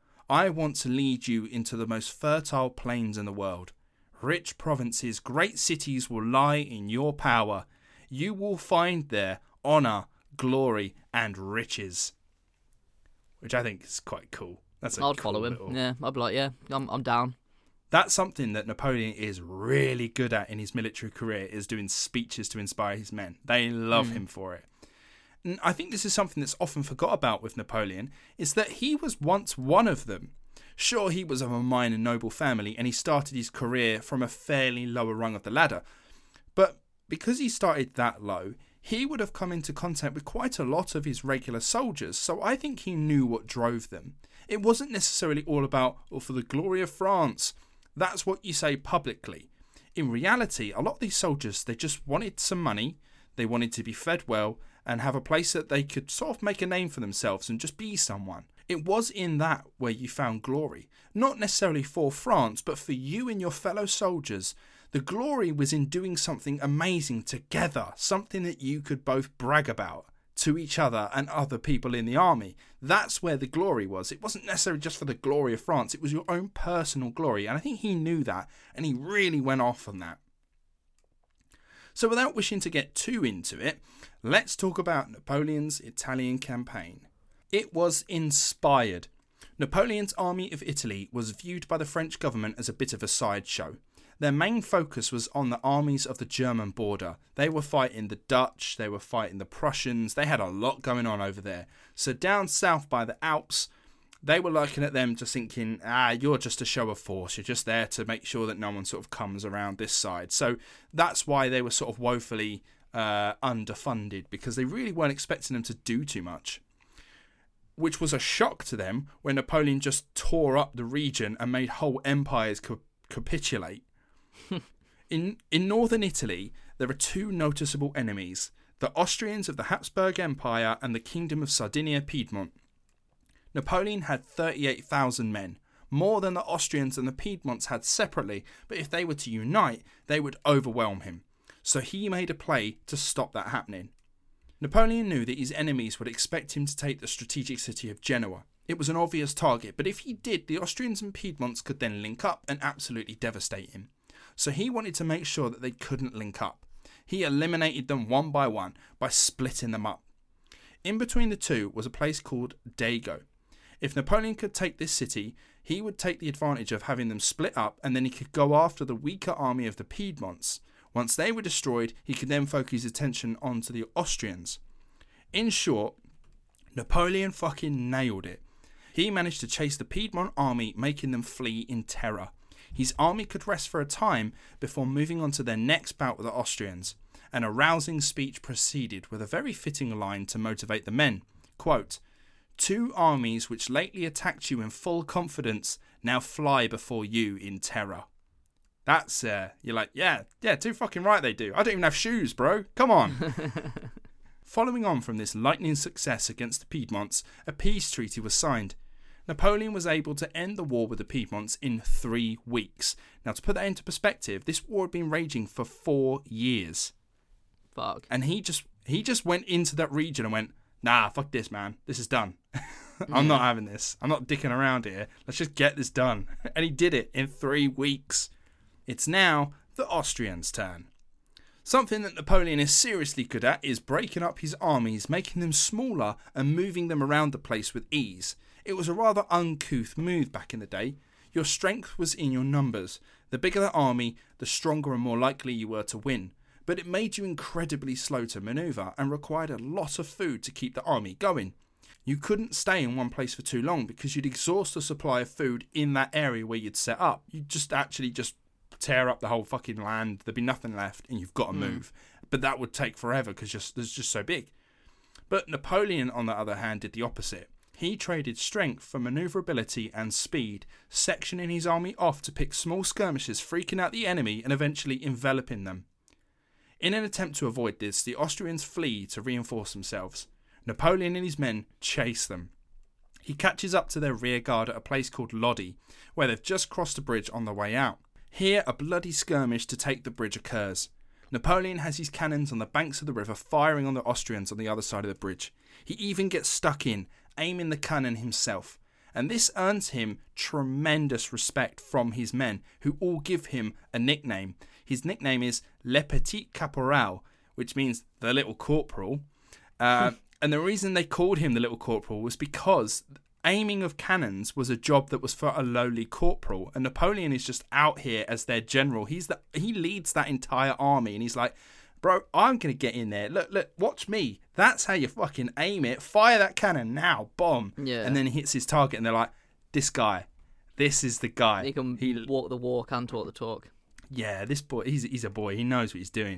I want to lead you into the most fertile plains in the world. Rich provinces, great cities will lie in your power. You will find there honour, glory, and riches." Which I think is quite cool. That's a I'd cool follow him. little... Yeah, I'd be like, yeah, I'm, I'm down. That's something that Napoleon is really good at in his military career, is doing speeches to inspire his men. They love mm. him for it. And I think this is something that's often forgot about with Napoleon, is that he was once one of them. Sure, he was of a minor noble family and he started his career from a fairly lower rung of the ladder. But because he started that low, he would have come into contact with quite a lot of his regular soldiers, so I think he knew what drove them. It wasn't necessarily all about, well, for the glory of France. That's what you say publicly. In reality, a lot of these soldiers, they just wanted some money, they wanted to be fed well, and have a place that they could sort of make a name for themselves and just be someone. It was in that where you found glory. Not necessarily for France, but for you and your fellow soldiers. The glory was in doing something amazing together, something that you could both brag about to each other and other people in the army. That's where the glory was. It wasn't necessarily just for the glory of France, it was your own personal glory, and I think he knew that, and he really went off on that. So without wishing to get too into it, let's talk about Napoleon's Italian campaign. It was inspired. Napoleon's army of Italy was viewed by the French government as a bit of a sideshow. Their main focus was on the armies of the German border. They were fighting the Dutch, they were fighting the Prussians, they had a lot going on over there. So down south by the Alps, they were looking at them just thinking, ah, you're just a show of force, you're just there to make sure that no one sort of comes around this side. So that's why they were sort of woefully uh, underfunded, because they really weren't expecting them to do too much. Which was a shock to them when Napoleon just tore up the region and made whole empires co- capitulate. In, in northern Italy, there are two noticeable enemies, the Austrians of the Habsburg Empire and the Kingdom of Sardinia-Piedmont. Napoleon had thirty-eight thousand men, more than the Austrians and the Piedmonts had separately, but if they were to unite, they would overwhelm him. So he made a play to stop that happening. Napoleon knew that his enemies would expect him to take the strategic city of Genoa. It was an obvious target, but if he did, the Austrians and Piedmonts could then link up and absolutely devastate him. So he wanted to make sure that they couldn't link up. He eliminated them one by one by splitting them up. In between the two was a place called Dago. If Napoleon could take this city, he would take the advantage of having them split up, and then he could go after the weaker army of the Piedmonts. Once they were destroyed, he could then focus his attention onto the Austrians. In short, Napoleon fucking nailed it. He managed to chase the Piedmont army, making them flee in terror. His army could rest for a time before moving on to their next bout with the Austrians. An arousing speech proceeded with a very fitting line to motivate the men. Quote, "Two armies which lately attacked you in full confidence now fly before you in terror." That's, uh, you're like, yeah, yeah, too fucking right they do. I don't even have shoes, bro. Come on. Following on from this lightning success against the Piedmonts, a peace treaty was signed. Napoleon was able to end the war with the Piedmonts in three weeks. Now, to put that into perspective, this war had been raging for four years. Fuck. And he just he just went into that region and went, nah, fuck this, man. This is done. I'm not having this. I'm not dicking around here. Let's just get this done. And he did it in three weeks. It's now the Austrians' turn. Something that Napoleon is seriously good at is breaking up his armies, making them smaller and moving them around the place with ease. It was a rather uncouth move back in the day. Your strength was in your numbers. The bigger the army, the stronger and more likely you were to win. But it made you incredibly slow to manoeuvre and required a lot of food to keep the army going. You couldn't stay in one place for too long because you'd exhaust the supply of food in that area where you'd set up. You'd just actually just tear up the whole fucking land. There'd be nothing left and you've got to mm. move. But that would take forever because it's just so big. But Napoleon, on the other hand, did the opposite. He traded strength for manoeuvrability and speed, sectioning his army off to pick small skirmishes, freaking out the enemy and eventually enveloping them. In an attempt to avoid this, the Austrians flee to reinforce themselves. Napoleon and his men chase them. He catches up to their rear guard at a place called Lodi, where they've just crossed a bridge on their way out. Here, a bloody skirmish to take the bridge occurs. Napoleon has his cannons on the banks of the river firing on the Austrians on the other side of the bridge. He even gets stuck in, aiming the cannon himself. And this earns him tremendous respect from his men, who all give him a nickname. His nickname is Le Petit Caporal, which means the little corporal. Uh, and the reason they called him the little corporal was because aiming of cannons was a job that was for a lowly corporal. And Napoleon is just out here as their general. He's the, he leads that entire army. And he's like, bro, I'm going to get in there. Look, look, watch me. That's how you fucking aim it. Fire that cannon now. Bomb. Yeah. And then he hits his target and they're like, this guy, this is the guy. He can he, walk the walk and talk the talk. Yeah, this boy, he's, he's a boy. He knows what he's doing.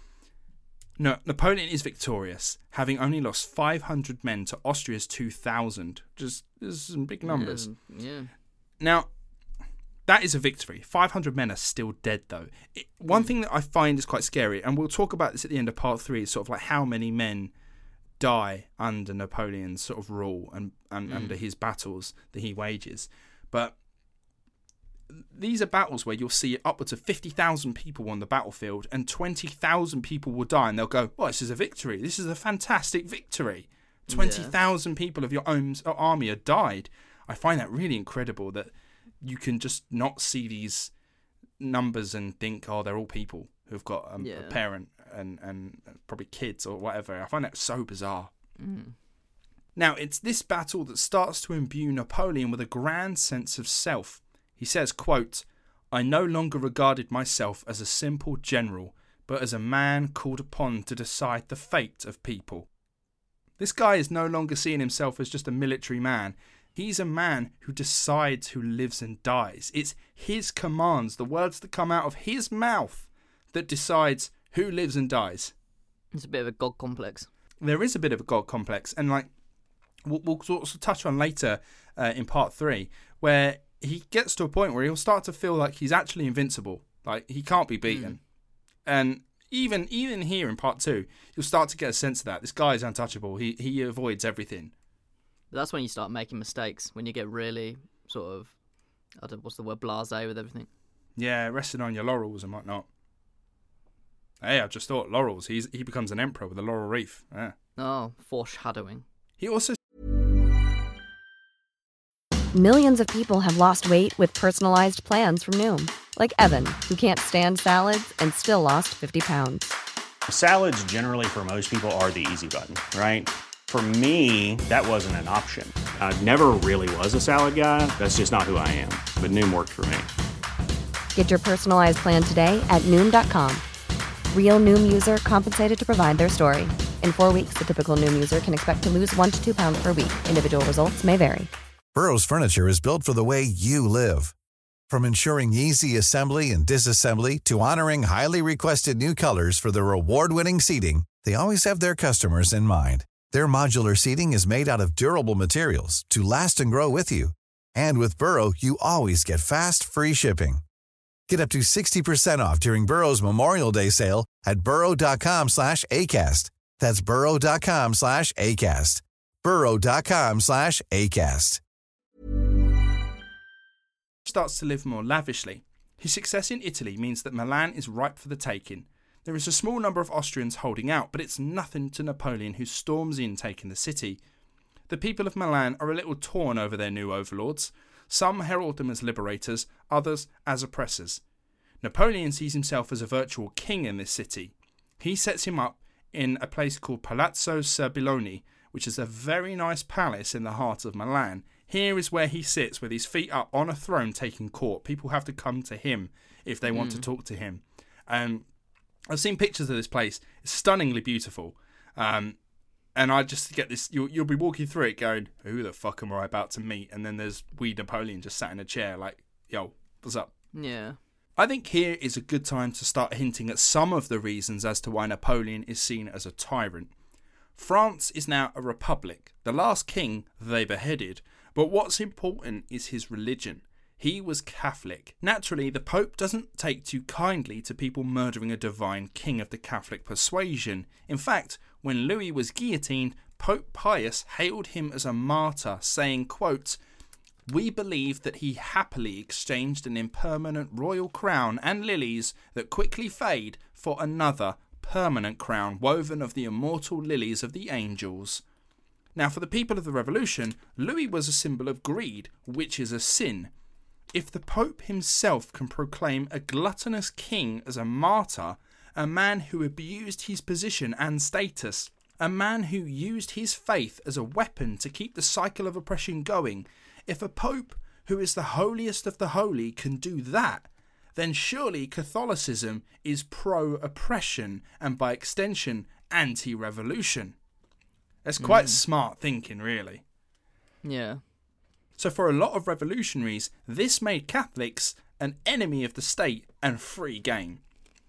No, Napoleon is victorious, having only lost five hundred men to Austria's two thousand. Just, there's some big numbers. Yeah. yeah. Now, that is a victory. five hundred men are still dead, though. It, one thing that I find is quite scary, and we'll talk about this at the end of part three, is sort of like how many men die under Napoleon's sort of rule and, and mm. under his battles that he wages. But these are battles where you'll see upwards of fifty thousand people on the battlefield and twenty thousand people will die, and they'll go, oh, this is a victory. This is a fantastic victory. twenty thousand yeah. people of your own army have died. I find that really incredible that you can just not see these numbers and think, oh, they're all people who've got um, yeah. a parent and, and probably kids or whatever. I find that so bizarre. Mm. Now, it's this battle that starts to imbue Napoleon with a grand sense of self. He says, quote, I no longer regarded myself as a simple general, but as a man called upon to decide the fate of people. This guy is no longer seeing himself as just a military man. He's a man who decides who lives and dies. It's his commands, the words that come out of his mouth, that decides who lives and dies. It's a bit of a god complex. There is a bit of a god complex, and like we'll, we'll sort of touch on later uh, in part three, where he gets to a point where he'll start to feel like he's actually invincible. Like, he can't be beaten. Mm. And even even here in part two, you'll start to get a sense of that. This guy is untouchable. He he avoids everything. But that's when you start making mistakes, when you get really sort of, I don't know, what's the word, blasé with everything. Yeah, resting on your laurels and whatnot. Hey, I just thought laurels. He's he becomes an emperor with a laurel wreath. Yeah. Oh, foreshadowing. He also... Millions of people have lost weight with personalized plans from Noom. Like Evan, who can't stand salads and still lost fifty pounds. Salads generally for most people are the easy button, right? For me, that wasn't an option. I never really was a salad guy. That's just not who I am. But Noom worked for me. Get your personalized plan today at Noom dot com. Real Noom user compensated to provide their story. In four weeks, the typical Noom user can expect to lose one to two pounds per week. Individual results may vary. Burrow's furniture is built for the way you live. From ensuring easy assembly and disassembly to honoring highly requested new colors for their award-winning seating, they always have their customers in mind. Their modular seating is made out of durable materials to last and grow with you. And with Burrow, you always get fast, free shipping. Get up to sixty percent off during Burrow's Memorial Day sale at burrow.com slash ACAST. That's burrow.com slash ACAST. burrow.com slash ACAST. Starts to live more lavishly. His success in Italy means that Milan is ripe for the taking. There is a small number of Austrians holding out, but it's nothing to Napoleon, who storms in, taking the city. The people of Milan are a little torn over their new overlords. Some herald them as liberators, others as oppressors. Napoleon sees himself as a virtual king in this city. He sets him up in a place called Palazzo Serbelloni, which is a very nice palace in the heart of Milan. Here is where he sits with his feet up on a throne taking court. People have to come to him if they want mm. to talk to him. Um, I've seen pictures of this place. It's stunningly beautiful. Um, and I just get this, you'll, you'll be walking through it going, who the fuck am I about to meet? And then there's wee Napoleon just sat in a chair like, yo, what's up? Yeah. I think here is a good time to start hinting at some of the reasons as to why Napoleon is seen as a tyrant. France is now a republic. The last king they beheaded. But what's important is his religion. He was Catholic. Naturally, the Pope doesn't take too kindly to people murdering a divine king of the Catholic persuasion. In fact, when Louis was guillotined, Pope Pius hailed him as a martyr, saying, quote, "We believe that he happily exchanged an impermanent royal crown and lilies that quickly fade for another permanent crown woven of the immortal lilies of the angels." Now, for the people of the Revolution, Louis was a symbol of greed, which is a sin. If the Pope himself can proclaim a gluttonous king as a martyr, a man who abused his position and status, a man who used his faith as a weapon to keep the cycle of oppression going, if a Pope who is the holiest of the holy can do that, then surely Catholicism is pro-oppression and by extension anti-revolution. That's quite mm. smart thinking, really. Yeah. So for a lot of revolutionaries, this made Catholics an enemy of the state and free game.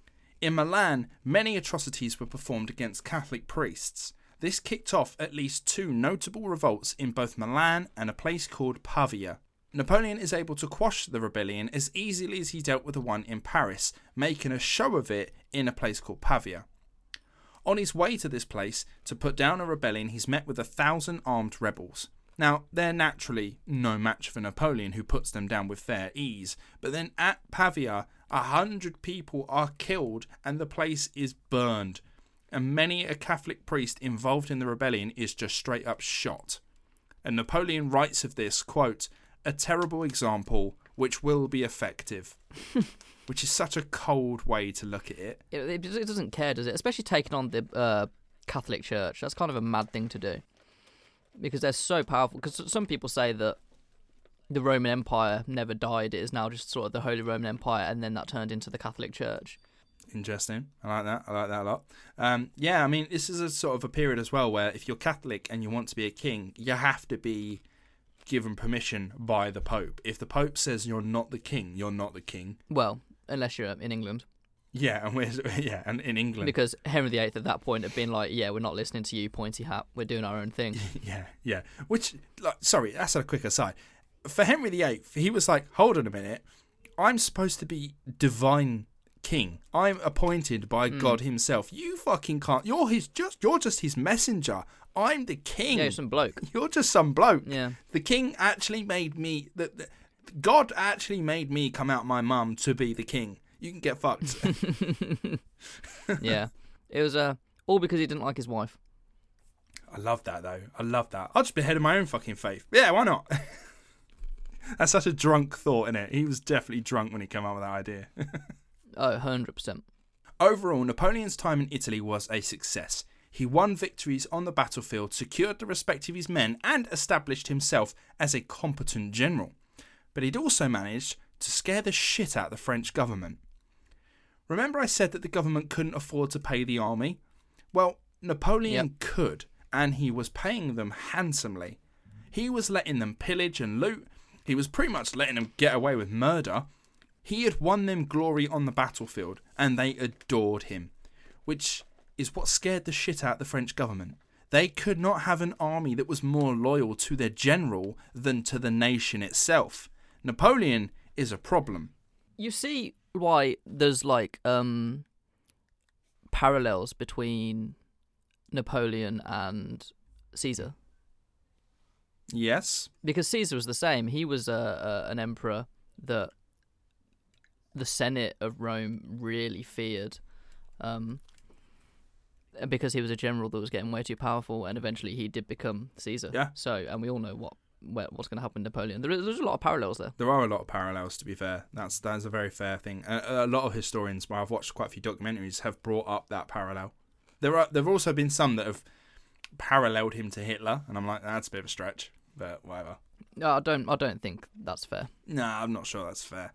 In Milan, many atrocities were performed against Catholic priests. This kicked off at least two notable revolts in both Milan and a place called Pavia. Napoleon is able to quash the rebellion as easily as he dealt with the one in Paris, making a show of it in a place called Pavia. On his way to this place to put down a rebellion, he's met with a thousand armed rebels. Now, they're naturally no match for Napoleon, who puts them down with fair ease. But then at Pavia, a hundred people are killed and the place is burned. And many a Catholic priest involved in the rebellion is just straight up shot. And Napoleon writes of this, quote, "A terrible example which will be effective." Which is such a cold way to look at it. It, it, it doesn't care, does it? Especially taking on the uh, Catholic Church. That's kind of a mad thing to do. Because they're so powerful. Because some people say that the Roman Empire never died. It is now just sort of the Holy Roman Empire, and then that turned into the Catholic Church. Interesting. I like that. I like that a lot. Um, yeah, I mean, this is a sort of a period as well where if you're Catholic and you want to be a king, you have to be given permission by the Pope. If the Pope says you're not the king, you're not the king. Well, unless you're in England. Yeah, and we're yeah, and in England. Because Henry the Eighth at that point had been like, yeah, we're not listening to you, pointy hat. We're doing our own thing. yeah, yeah. Which, like, sorry, that's a quick aside. For Henry the Eighth, he was like, hold on a minute. I'm supposed to be divine king. I'm appointed by Mm. God himself. You fucking can't. You're his just. You're just his messenger. I'm the king. Yeah, you're some bloke. You're just some bloke. Yeah. The king actually made me. The, the, God actually made me come out my mum to be the king. You can get fucked. Yeah. It was uh, all because he didn't like his wife. I love that though. I love that. I'll just be head of my own fucking faith. Yeah, why not? That's such a drunk thought, innit? He was definitely drunk when he came up with that idea. Oh, one hundred percent. Overall, Napoleon's time in Italy was a success. He won victories on the battlefield, secured the respect of his men, and established himself as a competent general. But he'd also managed to scare the shit out of the French government. Remember I said that the government couldn't afford to pay the army? Well, Napoleon Yep. could, and he was paying them handsomely. He was letting them pillage and loot. He was pretty much letting them get away with murder. He had won them glory on the battlefield, and they adored him, which is what scared the shit out of the French government. They could not have an army that was more loyal to their general than to the nation itself. Napoleon is a problem. You see why there's like um parallels between Napoleon and Caesar? Yes. Because Caesar was the same. He was a, a an emperor that the Senate of Rome really feared, um, because he was a general that was getting way too powerful, and eventually he did become Caesar. Yeah. So, and we all know what where, what's going to happen to Napoleon. There is, there's a lot of parallels there. There are a lot of parallels, to be fair. That's that's a very fair thing. A, a lot of historians, where I've watched quite a few documentaries, have brought up that parallel. There are there have also been some that have paralleled him to Hitler, and I'm like, that's a bit of a stretch, but whatever. No, I don't. I don't think that's fair. Nah, I'm not sure that's fair.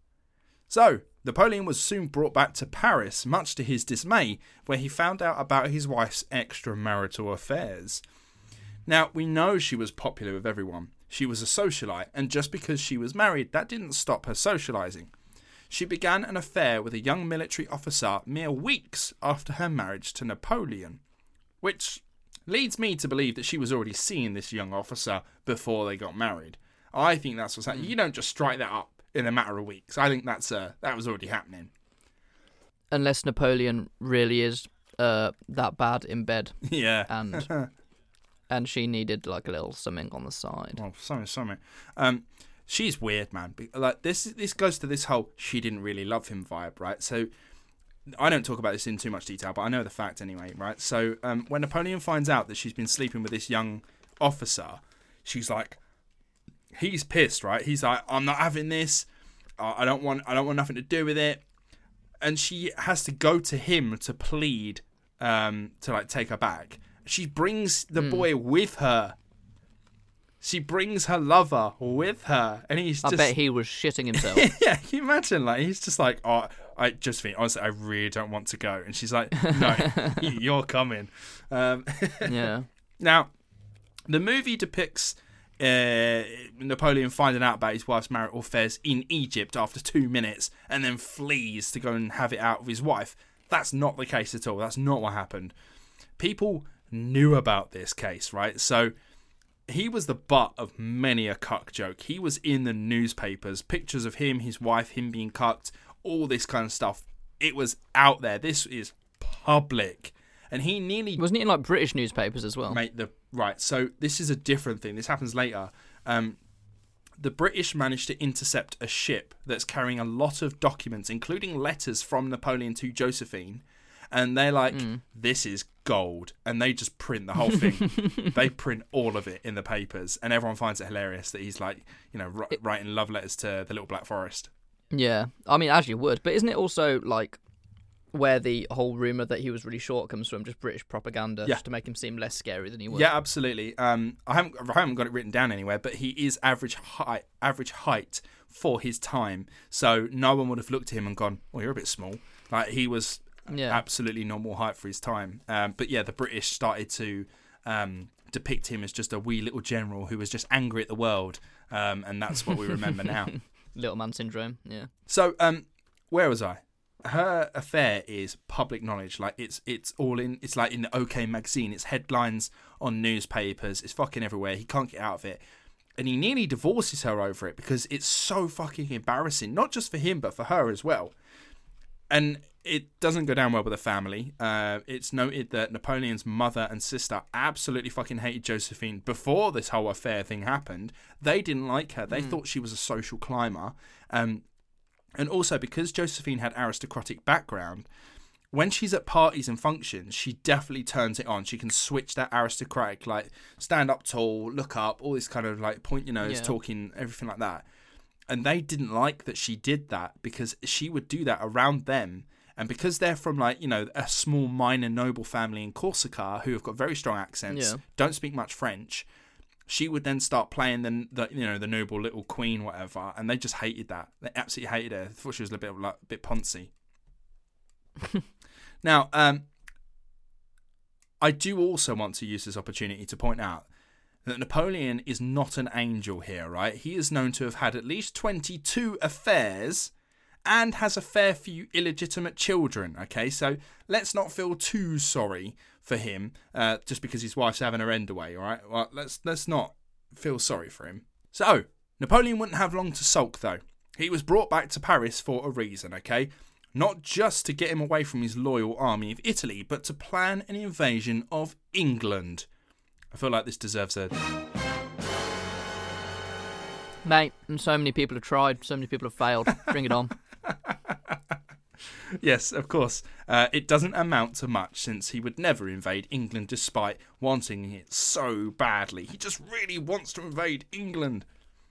So, Napoleon was soon brought back to Paris, much to his dismay, where he found out about his wife's extramarital affairs. Now, we know she was popular with everyone. She was a socialite, and just because she was married, that didn't stop her socialising. She began an affair with a young military officer mere weeks after her marriage to Napoleon, which leads me to believe that she was already seeing this young officer before they got married. I think that's what's happening. You don't just strike that up in a matter of weeks. I think that's uh, that was already happening. Unless Napoleon really is uh, that bad in bed, Yeah. and and she needed like a little something on the side. Well, something, something. Um, she's weird, man. Be- Like this, this goes to this whole she didn't really love him vibe, right? So I don't talk about this in too much detail, but I know the fact anyway, right? So um, when Napoleon finds out that she's been sleeping with this young officer, she's like, he's pissed, right? He's like, I'm not having this. Uh, I don't want, I don't want nothing to do with it. And she has to go to him to plead, um, to like take her back. She brings the Mm. boy with her. She brings her lover with her, and he's I just. bet he was shitting himself. Yeah, can you imagine? Like he's just like, oh, I just think honestly, I really don't want to go, and she's like, no, you're coming. Um, Yeah. now, the movie depicts uh, Napoleon finding out about his wife's marital affairs in Egypt after two minutes, and then flees to go and have it out with his wife. That's not the case at all. That's not what happened. People knew about this case, right? So he was the butt of many a cuck joke. He was in the newspapers, pictures of him, his wife, him being cucked, all this kind of stuff. It was out there. This is public. And he nearly... Wasn't it in like British newspapers as well? Mate, the right, so this is a different thing. This happens later. Um, the British managed to intercept a ship that's carrying a lot of documents, including letters from Napoleon to Josephine. And they're like, mm. this is gold. And they just print the whole thing. They print all of it in the papers. And everyone finds it hilarious that he's like, you know, r- it, writing love letters to the Little Black Forest. Yeah. I mean, as you would. But isn't it also like where the whole rumour that he was really short comes from, just British propaganda, yeah. just to make him seem less scary than he was? Yeah, absolutely. Um, I haven't, I haven't got it written down anywhere, but he is average height, average height for his time. So no one would have looked at him and gone, "Well, you're a bit small." Like he was yeah. absolutely normal height for his time. Um, but yeah, the British started to um, depict him as just a wee little general who was just angry at the world, um, and that's what we remember now. Little man syndrome. Yeah. So, um, where was I? Her affair is public knowledge. Like it's it's all in. It's like in the OK magazine. It's headlines on newspapers. It's fucking everywhere. He can't get out of it. and he nearly divorces her over it because it's so fucking embarrassing, not just for him but for her as well. And it doesn't go down well with the family. Uh, it's noted that Napoleon's mother and sister absolutely fucking hated Josephine before this whole affair thing happened. They didn't like her. They mm. thought she was a social climber. Um, and also because Josephine had aristocratic background, when she's at parties and functions, she definitely turns it on. She can switch that aristocratic, like, stand up tall, look up, all this kind of, like, point your nose, yeah. talking, everything like that. And they didn't like that she did that because she would do that around them. And because they're from, like, you know, a small minor noble family in Corsica who have got very strong accents, yeah. don't speak much French, she would then start playing the, the, you know, the noble little queen, whatever. And they just hated that. They absolutely hated her. They thought she was a bit, like, a bit poncy. Now, um, I do also want to use this opportunity to point out that Napoleon is not an angel here, right? He is known to have had at least twenty-two affairs and has a fair few illegitimate children, okay? So let's not feel too sorry for him uh, just because his wife's having her end away, all right? Well, let's, let's not feel sorry for him. So, Napoleon wouldn't have long to sulk, though. He was brought back to Paris for a reason, okay? Not just to get him away from his loyal army of Italy, but to plan an invasion of England. I feel like this deserves a... Mate, and so many people have tried, so many people have failed. Bring it on. Yes, of course. Uh, it doesn't amount to much, since he would never invade England despite wanting it so badly. He just really wants to invade England.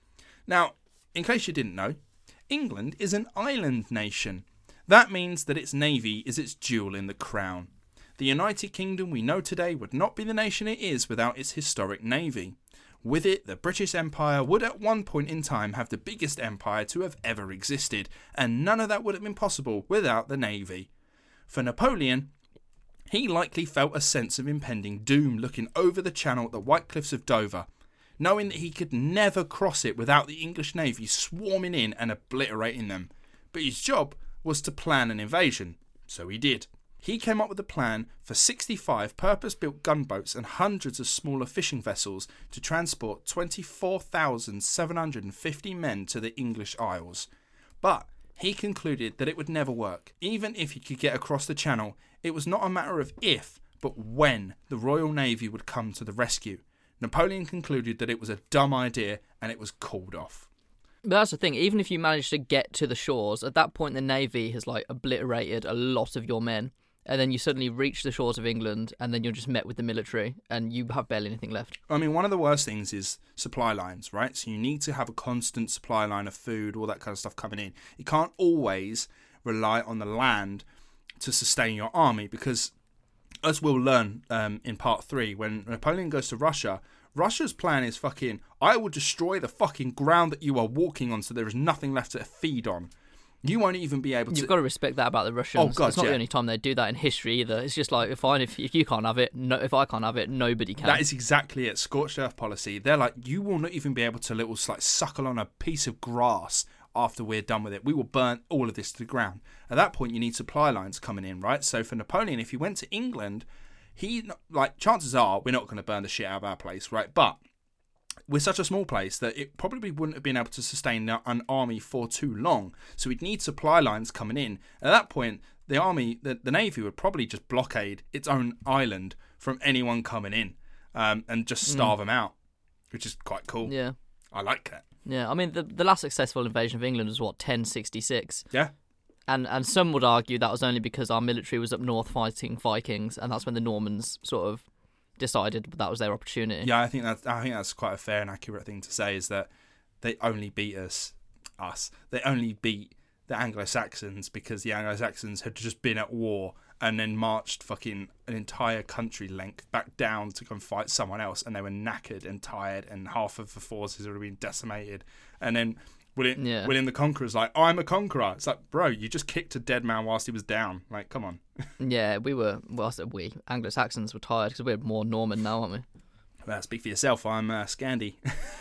Now, in case you didn't know, England is an island nation. That means that its navy is its jewel in the crown. The United Kingdom we know today would not be the nation it is without its historic navy. With it, the British Empire would at one point in time have the biggest empire to have ever existed, and none of that would have been possible without the navy. For Napoleon, he likely felt a sense of impending doom looking over the channel at the white cliffs of Dover, knowing that he could never cross it without the English navy swarming in and obliterating them. But his job was to plan an invasion, so he did. He came up with a plan for sixty-five purpose-built gunboats and hundreds of smaller fishing vessels to transport twenty-four thousand seven hundred fifty men to the English Isles. But he concluded that it would never work. Even if he could get across the channel, it was not a matter of if, but when the Royal Navy would come to the rescue. Napoleon concluded that it was a dumb idea and it was called off. But that's the thing, even if you manage to get to the shores, at that point the Navy has like obliterated a lot of your men, and then you suddenly reach the shores of England, and then you're just met with the military, and you have barely anything left. I mean, one of the worst things is supply lines, right? So you need to have a constant supply line of food, all that kind of stuff coming in. You can't always rely on the land to sustain your army, because as we'll learn um, in part three, when Napoleon goes to Russia, Russia's plan is fucking, I will destroy the fucking ground that you are walking on so there is nothing left to feed on. You won't even be able to... You've got to respect that about the Russians. Oh, God, it's not yeah. the only time they do that in history either. It's just like, fine, if, if you can't have it, no, if I can't have it, nobody can. That is exactly it. Scorched earth policy. They're like, you will not even be able to little like suckle on a piece of grass after we're done with it. We will burn all of this to the ground. At that point, you need supply lines coming in, right? So for Napoleon, if he went to England, he, like, chances are we're not going to burn the shit out of our place, right? But we're such a small place that it probably wouldn't have been able to sustain an army for too long. So we'd need supply lines coming in. At that point, the army, the, the navy would probably just blockade its own island from anyone coming in um, and just starve mm. them out, which is quite cool. Yeah. I like that. Yeah, I mean, the, the last successful invasion of England was, what, ten sixty-six? Yeah. And and some would argue that was only because our military was up north fighting Vikings, and that's when the Normans sort of decided that was their opportunity. Yeah, I think that's I think that's quite a fair and accurate thing to say, is that they only beat us, us. They only beat the Anglo-Saxons because the Anglo-Saxons had just been at war and then marched fucking an entire country length back down to go and fight someone else, and they were knackered and tired, and half of the forces had been decimated. And then William, yeah. William the Conqueror's like, I'm a conqueror. It's like, bro, you just kicked a dead man whilst he was down. Like, come on. Yeah, we were, well, I said we, Anglo-Saxons were tired because we're more Norman now, aren't we? Well, speak for yourself. I'm uh, Scandi.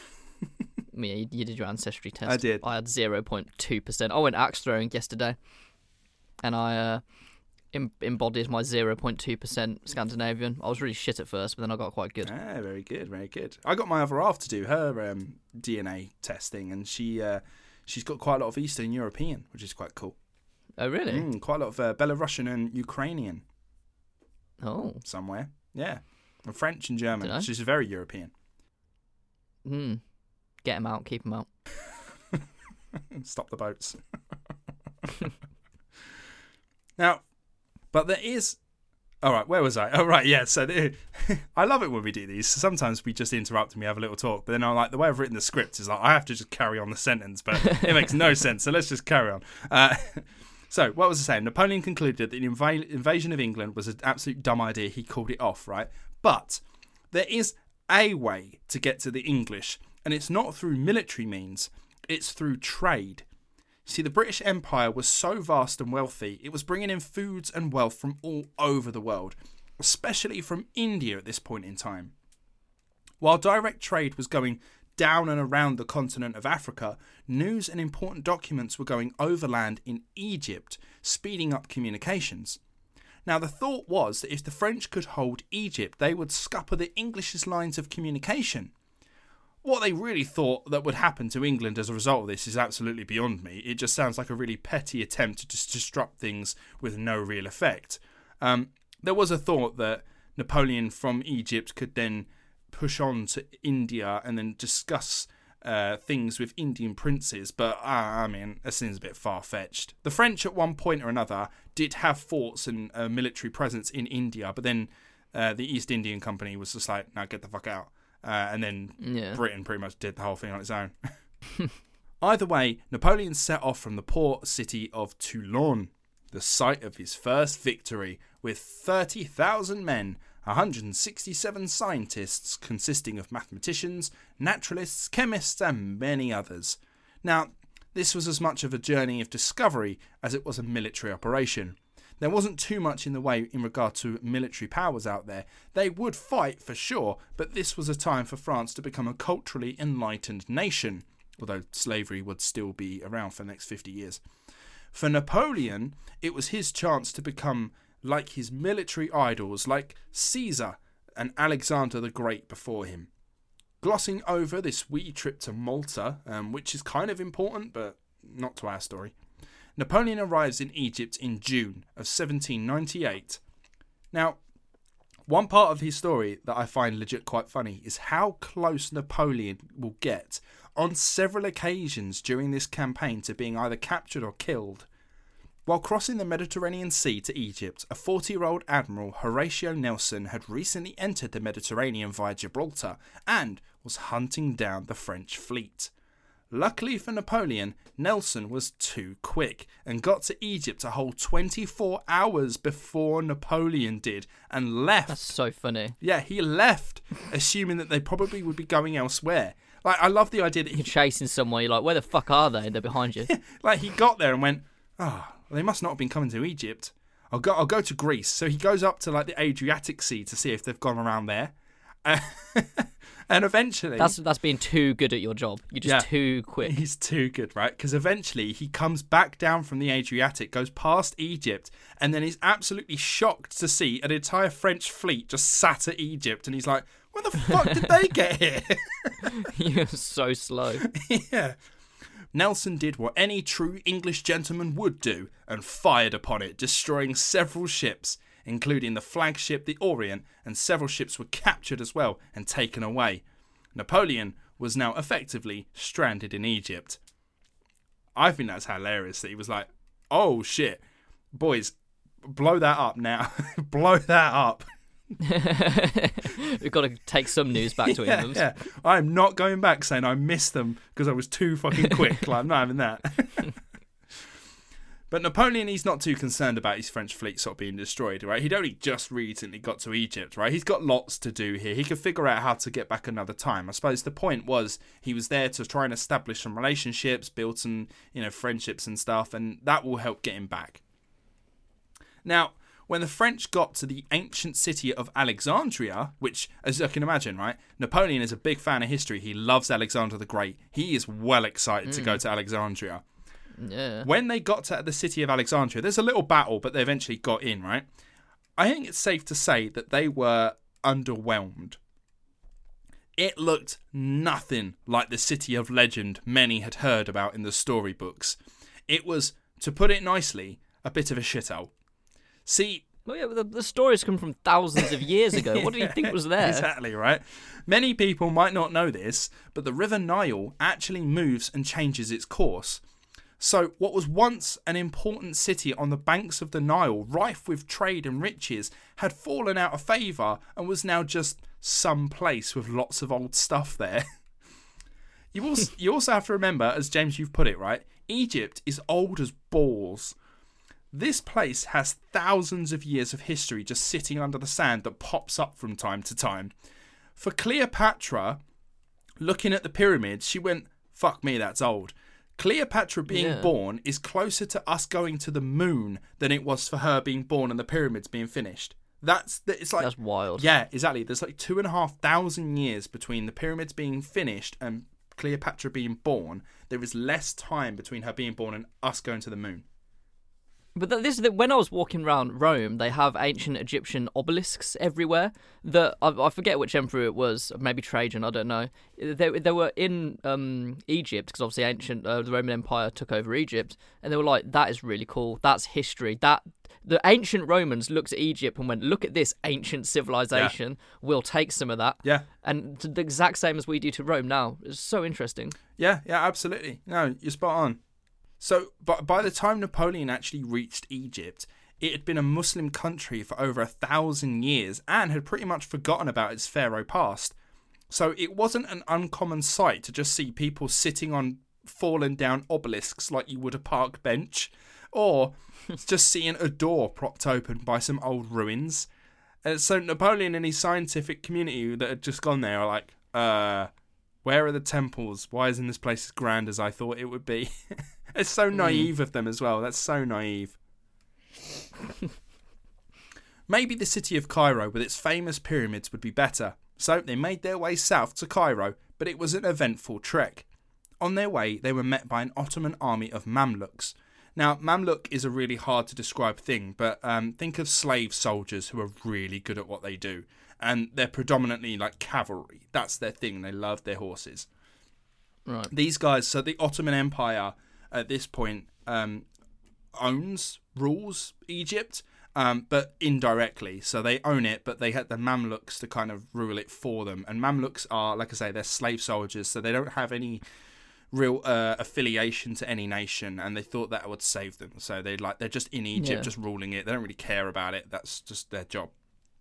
Yeah, you, you did your ancestry test. I did. I had zero point two percent. I went axe throwing yesterday, and I uh, em- embodies my zero point two percent Scandinavian. I was really shit at first, but then I got quite good. Ah, very good, very good. I got my other half to do her um, D N A testing, and she uh, she's got quite a lot of Eastern European, which is quite cool. Oh, really? Mm, quite a lot of uh, Belarusian and Ukrainian. Oh. Somewhere, yeah. And French and German. Dunno. She's very European. Hmm. Get him out, keep him out. Stop the boats. Now, but there is... All right, where was I? Oh, right, yeah. So the... I love it when we do these. Sometimes we just interrupt and we have a little talk. But then I like the way I've written the script is like I have to just carry on the sentence, but it makes no sense. So let's just carry on. Uh, so what was I saying? Napoleon concluded that the inv- invasion of England was an absolute dumb idea. He called it off, right? But there is a way to get to the English, and it's not through military means. It's through trade. See, the British Empire was so vast and wealthy, it was bringing in foods and wealth from all over the world, especially from India at this point in time. While direct trade was going down and around the continent of Africa, news and important documents were going overland in Egypt, speeding up communications. Now, the thought was that if the French could hold Egypt, they would scupper the English's lines of communication. What they really thought that would happen to England as a result of this is absolutely beyond me. It just sounds like a really petty attempt to just disrupt things with no real effect. Um, there was a thought that Napoleon from Egypt could then push on to India and then discuss uh, things with Indian princes, but uh, I mean, that seems a bit far-fetched. The French at one point or another did have forts and a military presence in India, but then uh, the East Indian Company was just like, no, get the fuck out. Uh, and then Yeah. Britain pretty much did the whole thing on its own. Either way, Napoleon set off from the port city of Toulon, the site of his first victory, with thirty thousand men, one hundred sixty-seven scientists consisting of mathematicians, naturalists, chemists, and many others. Now, this was as much of a journey of discovery as it was a military operation. There wasn't too much in the way in regard to military powers out there. They would fight for sure, but this was a time for France to become a culturally enlightened nation, although slavery would still be around for the next fifty years. For Napoleon, it was his chance to become like his military idols, like Caesar and Alexander the Great before him. Glossing over this wee trip to Malta, um, which is kind of important, but not to our story, Napoleon arrives in Egypt in June of seventeen ninety-eight. Now, one part of his story that I find legit quite funny is how close Napoleon will get on several occasions during this campaign to being either captured or killed. While crossing the Mediterranean Sea to Egypt, a forty-year-old Admiral, Horatio Nelson, had recently entered the Mediterranean via Gibraltar and was hunting down the French fleet. Luckily for Napoleon, Nelson was too quick and got to Egypt a whole twenty-four hours before Napoleon did and left. That's so funny. Yeah, he left, assuming that they probably would be going elsewhere. Like, I love the idea that he... You're chasing someone, you're like, where the fuck are they? And they're behind you. like, he got there and went, oh, they must not have been coming to Egypt. I'll go I'll go to Greece. So he goes up to, like, the Adriatic Sea to see if they've gone around there. Uh, and eventually... That's that's being too good at your job. You're just Yeah. too quick. He's too good, right? Because eventually he comes back down from the Adriatic, goes past Egypt, and then he's absolutely shocked to see an entire French fleet just sat at Egypt. And he's like, where the fuck did they get here? You're so slow. Yeah. Nelson did what any true English gentleman would do and fired upon it, destroying several ships, including the flagship the Orient, and several ships were captured as well and taken away. Napoleon was now effectively stranded in Egypt. I think that's hilarious that he was like, oh shit, boys, blow that up now. Blow that up. We've got to take some news back to yeah, England. yeah. I'm not going back saying I missed them because I was too fucking quick. Like, I'm not having that. But Napoleon, he's not too concerned about his French fleet sort of being destroyed, right? He'd only just recently got to Egypt, right? He's got lots to do here. He could figure out how to get back another time. I suppose the point was he was there to try and establish some relationships, build some, you know, friendships and stuff, and that will help get him back. Now, when the French got to the ancient city of Alexandria, which, as you can imagine, right, Napoleon is a big fan of history. He loves Alexander the Great. He is well excited mm. to go to Alexandria. Yeah. When they got to the city of Alexandria, there's a little battle, but they eventually got in, right? I think it's safe to say that they were underwhelmed. It looked nothing like the city of legend many had heard about in the storybooks. It was, to put it nicely, a bit of a shithole. See... Well, yeah, the, the stories come from thousands of years ago. What did you think was there? Exactly, right? Many people might not know this, but the River Nile actually moves and changes its course. So what was once an important city on the banks of the Nile, rife with trade and riches, had fallen out of favour and was now just some place with lots of old stuff there. You also, you also have to remember, as James, you've put it, right? Egypt is old as balls. This place has thousands of years of history just sitting under the sand that pops up from time to time. For Cleopatra, looking at the pyramids, she went, fuck me, that's old. Cleopatra being Yeah. born is closer to us going to the moon than it was for her being born and the pyramids being finished. That's it's like That's wild. Yeah, exactly. There's like two and a half thousand years between the pyramids being finished and Cleopatra being born. There is less time between her being born and us going to the moon. But th- this, when I was walking around Rome, they have ancient Egyptian obelisks everywhere. That I, I forget which emperor it was, maybe Trajan, I don't know. They they were in um, Egypt because obviously ancient uh, the Roman Empire took over Egypt, and they were like, "That is really cool. That's history." That the ancient Romans looked at Egypt and went, "Look at this ancient civilization. Yeah. We'll take some of that." Yeah, and the exact same as we do to Rome now. It's so interesting. Yeah, yeah, absolutely. No, you're spot on. So, but by the time Napoleon actually reached Egypt, it had been a Muslim country for over a thousand years and had pretty much forgotten about its pharaoh past. So it wasn't an uncommon sight to just see people sitting on fallen down obelisks like you would a park bench, or just seeing a door propped open by some old ruins. And so Napoleon and his scientific community that had just gone there are like, uh, where are the temples? Why isn't this place as grand as I thought it would be? It's so naive mm. of them as well. That's so naive. Maybe the city of Cairo with its famous pyramids would be better. So they made their way south to Cairo, but it was an eventful trek. On their way, they were met by an Ottoman army of Mamluks. Now, Mamluk is a really hard to describe thing, but um, think of slave soldiers who are really good at what they do. And they're predominantly like cavalry. That's their thing. They love their horses. Right. These guys, so the Ottoman Empire at this point um, owns, rules Egypt, um, but indirectly. So they own it, but they had the Mamluks to kind of rule it for them. And Mamluks are, like I say, they're slave soldiers, so they don't have any real uh, affiliation to any nation, and they thought that would save them. So they like they're just in Egypt, yeah. just ruling it. They don't really care about it. That's just their job.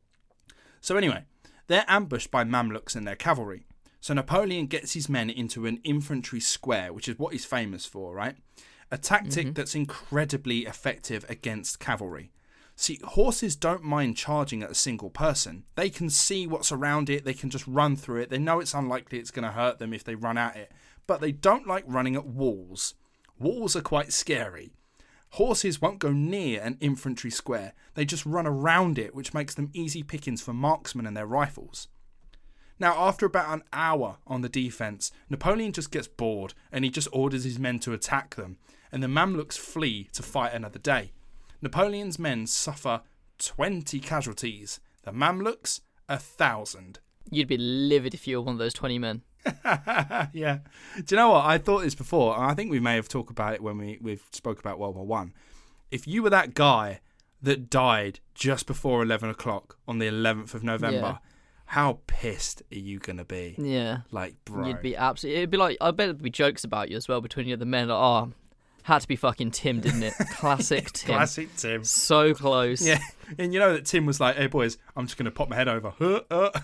So anyway, they're ambushed by Mamluks and their cavalry. So Napoleon gets his men into an infantry square, which is what he's famous for, right? A tactic mm-hmm. that's incredibly effective against cavalry. See, horses don't mind charging at a single person. They can see what's around it. They can just run through it. They know it's unlikely it's going to hurt them if they run at it. But they don't like running at walls. Walls are quite scary. Horses won't go near an infantry square. They just run around it, which makes them easy pickings for marksmen and their rifles. Now, after about an hour on the defence, Napoleon just gets bored and he just orders his men to attack them, and the Mamluks flee to fight another day. Napoleon's men suffer twenty casualties. The Mamluks, a thousand. You'd be livid if you were one of those twenty men. Yeah. Do you know what? I thought this before, and I think we may have talked about it when we we spoke about World War One. If you were that guy that died just before eleven o'clock on the eleventh of November, yeah. how pissed are you gonna be? Yeah. Like, bro. You'd be absolutely. It'd be like, I bet there'd be jokes about you as well between you and the men. Like, oh, had to be fucking Tim, didn't it? Classic Tim. Classic Tim. So close. Yeah. And you know that Tim was like, hey boys, I'm just gonna pop my head over. Uh, uh.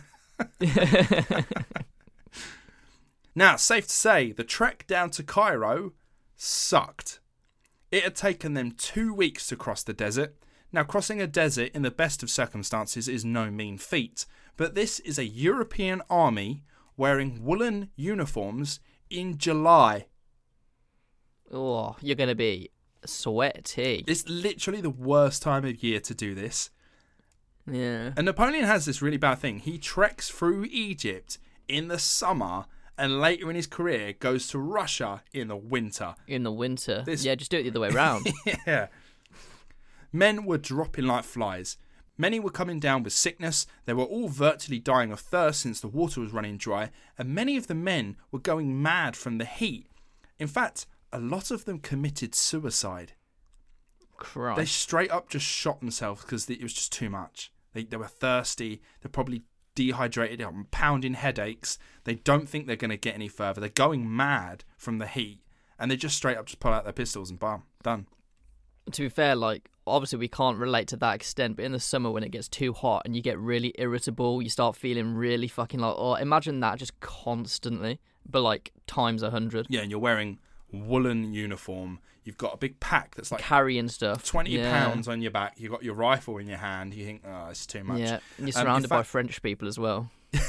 Now, safe to say, the trek down to Cairo sucked. It had taken them two weeks to cross the desert. Now, crossing a desert in the best of circumstances is no mean feat, but this is a European army wearing woolen uniforms in July. Oh, you're going to be sweaty. It's literally the worst time of year to do this. Yeah. And Napoleon has this really bad thing. He treks through Egypt in the summer and later in his career goes to Russia in the winter. In the winter. This- Yeah, just do it the other way around. Yeah. Men were dropping like flies. Many were coming down with sickness. They were all virtually dying of thirst since the water was running dry, and many of the men were going mad from the heat. In fact, a lot of them committed suicide. Christ. They straight up just shot themselves because it was just too much. They, they were thirsty. They're probably dehydrated, they're pounding headaches. They don't think they're going to get any further. They're going mad from the heat, and they just straight up just pull out their pistols and bam, done. To be fair, like, obviously we can't relate to that extent, but in the summer when it gets too hot and you get really irritable, you start feeling really fucking like, oh, imagine that just constantly, but like times a hundred. Yeah, and you're wearing woolen uniform. You've got a big pack that's like carrying stuff. twenty yeah. pounds on your back. You've got your rifle in your hand. You think, oh, it's too much. Yeah, and you're Um, surrounded in fact- by French people as well.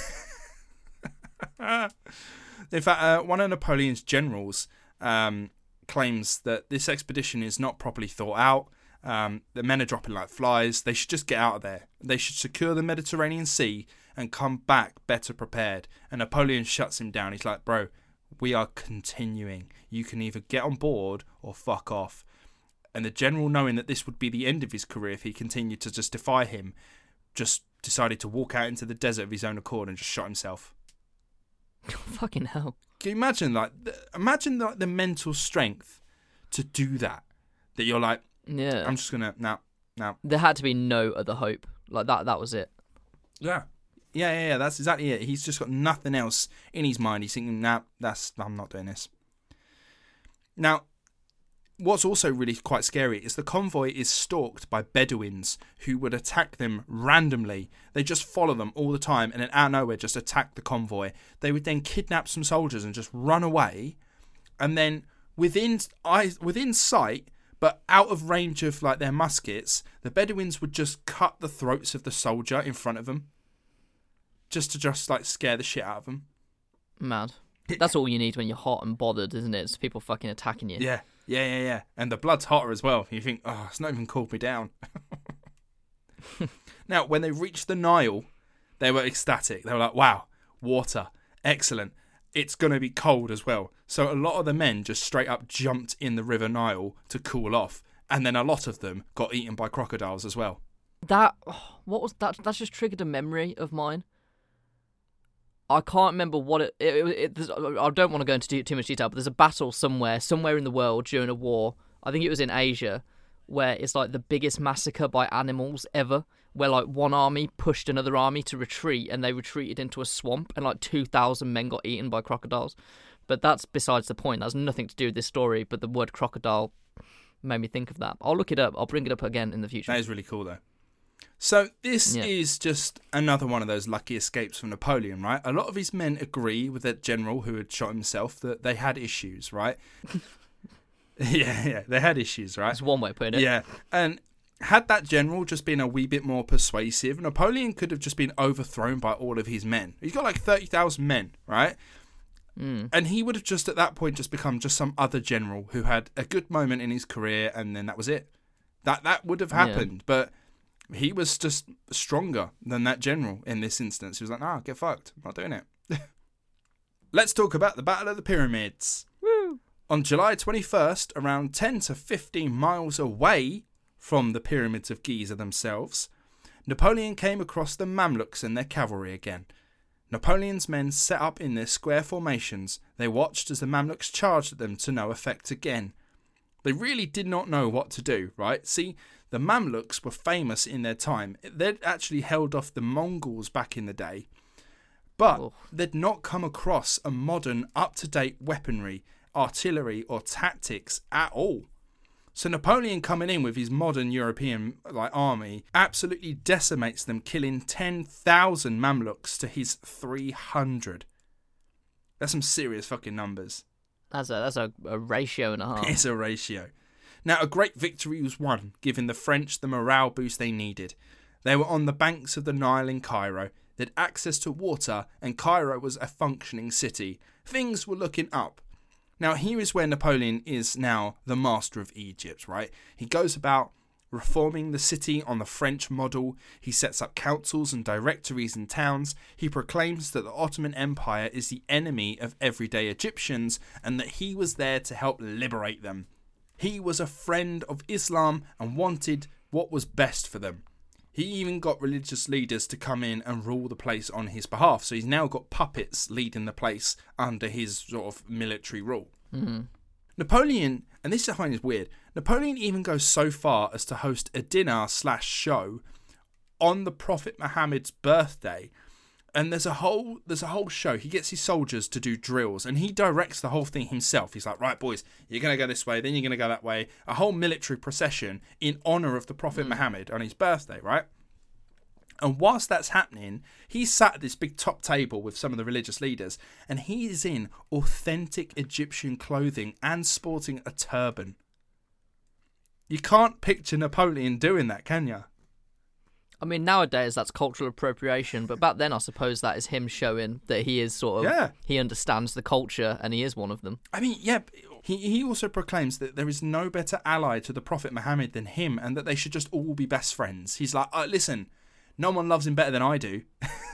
In fact, uh, one of Napoleon's generals um, claims that this expedition is not properly thought out. Um, the men are dropping like flies. They should just get out of there. They should secure the Mediterranean Sea and come back better prepared. And Napoleon shuts him down. He's like, bro, we are continuing. You can either get on board or fuck off. And the general, knowing that this would be the end of his career if he continued to just defy him, just decided to walk out into the desert of his own accord and just shot himself. Fucking hell. Can you imagine, like, the, imagine like the mental strength to do that? That you're like, Yeah. I'm just gonna now, now. There had to be no other hope. Like that. That was it. Yeah, yeah, yeah, yeah. That's exactly it. He's just got nothing else in his mind. He's thinking, nah, that's I'm not doing this. Now, what's also really quite scary is the convoy is stalked by Bedouins who would attack them randomly. They just follow them all the time and then out of nowhere just attack the convoy. They would then kidnap some soldiers and just run away, and then within eyes, within sight, but out of range of like their muskets, the Bedouins would just cut the throats of the soldier in front of them, just to just like scare the shit out of them. Mad. That's all you need when you're hot and bothered, isn't it? It's people fucking attacking you. Yeah, yeah, yeah, yeah. And the blood's hotter as well. You think, oh, it's not even cooled me down. Now, when they reached the Nile, they were ecstatic. They were like, wow, water, excellent. It's going to be cold as well. So a lot of the men just straight up jumped in the River Nile to cool off. And then a lot of them got eaten by crocodiles as well. That, oh, what was that? That's just triggered a memory of mine. I can't remember what it. it, it, it I don't want to go into too, too much detail, but there's a battle somewhere, somewhere in the world during a war. I think it was in Asia, where it's like the biggest massacre by animals ever. Where like one army pushed another army to retreat, and they retreated into a swamp, and like two thousand men got eaten by crocodiles. But that's besides the point. That's nothing to do with this story. But the word crocodile made me think of that. I'll look it up. I'll bring it up again in the future. That is really cool, though. So this Yeah. is just another one of those lucky escapes from Napoleon, right? A lot of his men agree with that general who had shot himself that they had issues, right? yeah, yeah, they had issues, right? That's one way of putting it. Yeah, and had that general just been a wee bit more persuasive, Napoleon could have just been overthrown by all of his men. He's got like thirty thousand men, right? Mm. And he would have just at that point just become just some other general who had a good moment in his career, and then that was it. That that would have happened, Yeah. but he was just stronger than that general in this instance. He was like, nah, get fucked. I'm not doing it. Let's talk about the Battle of the Pyramids. Woo. On July twenty-first, around ten to fifteen miles away from the Pyramids of Giza themselves, Napoleon came across the Mamluks and their cavalry again. Napoleon's men set up in their square formations. They watched as the Mamluks charged at them to no effect again. They really did not know what to do, right? See, the Mamluks were famous in their time. They'd actually held off the Mongols back in the day, but Oh. they'd not come across a modern, up-to-date weaponry, artillery or tactics at all. So Napoleon coming in with his modern European like army absolutely decimates them, killing ten thousand Mamluks to his three hundred. That's some serious fucking numbers. That's a that's a, a ratio and a half. It's a ratio. Now, a great victory was won, giving the French the morale boost they needed. They were on the banks of the Nile in Cairo. They had access to water, and Cairo was a functioning city. Things were looking up. Now, here is where Napoleon is now the master of Egypt, right? He goes about reforming the city on the French model. He sets up councils and directories in towns. He proclaims that the Ottoman Empire is the enemy of everyday Egyptians and that he was there to help liberate them. He was a friend of Islam and wanted what was best for them. He even got religious leaders to come in and rule the place on his behalf. So he's now got puppets leading the place under his sort of military rule. Mm-hmm. Napoleon, and this I find is weird, Napoleon even goes so far as to host a dinner slash show on the Prophet Muhammad's birthday. And there's a whole there's a whole show. He gets his soldiers to do drills and he directs the whole thing himself. He's like, right, boys, you're going to go this way, then you're going to go that way. A whole military procession in honour of the Prophet mm. Muhammad on his birthday, right? And whilst that's happening, he's sat at this big top table with some of the religious leaders and he is in authentic Egyptian clothing and sporting a turban. You can't picture Napoleon doing that, can you? I mean, nowadays that's cultural appropriation, but back then I suppose that is him showing that he is sort of, yeah. he understands the culture and he is one of them. I mean, yeah, he, he also proclaims that there is no better ally to the Prophet Muhammad than him and that they should just all be best friends. He's like, oh, listen, no one loves him better than I do.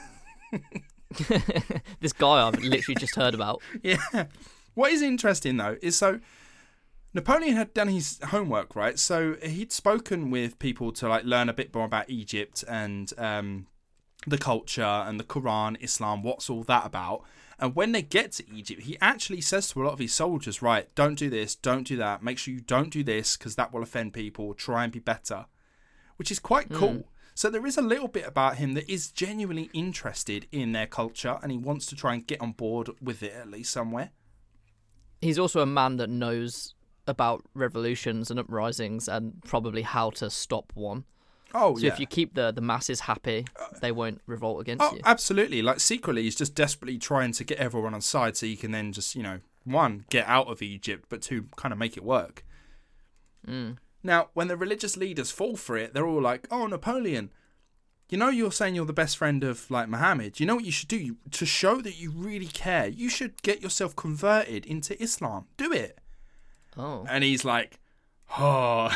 This guy I've literally just heard about. Yeah. What is interesting, though, is so Napoleon had done his homework, right? So he'd spoken with people to like learn a bit more about Egypt and um, the culture and the Quran, Islam, what's all that about. And when they get to Egypt, he actually says to a lot of his soldiers, right, don't do this, don't do that. Make sure you don't do this because that will offend people. Try and be better, which is quite cool. Mm. So there is a little bit about him that is genuinely interested in their culture and he wants to try and get on board with it at least somewhere. He's also a man that knows about revolutions and uprisings and probably how to stop one. Oh, so yeah. if you keep the, the masses happy, they won't revolt against oh, you. Absolutely. Like, secretly, he's just desperately trying to get everyone on side so you can then just, you know, one, get out of Egypt, but two, kind of make it work. Mm. Now, when the religious leaders fall for it, they're all like, oh, Napoleon, you know you're saying you're the best friend of, like, Muhammad. You know what you should do? You, to show that you really care, you should get yourself converted into Islam. Do it. Oh. And he's like, oh.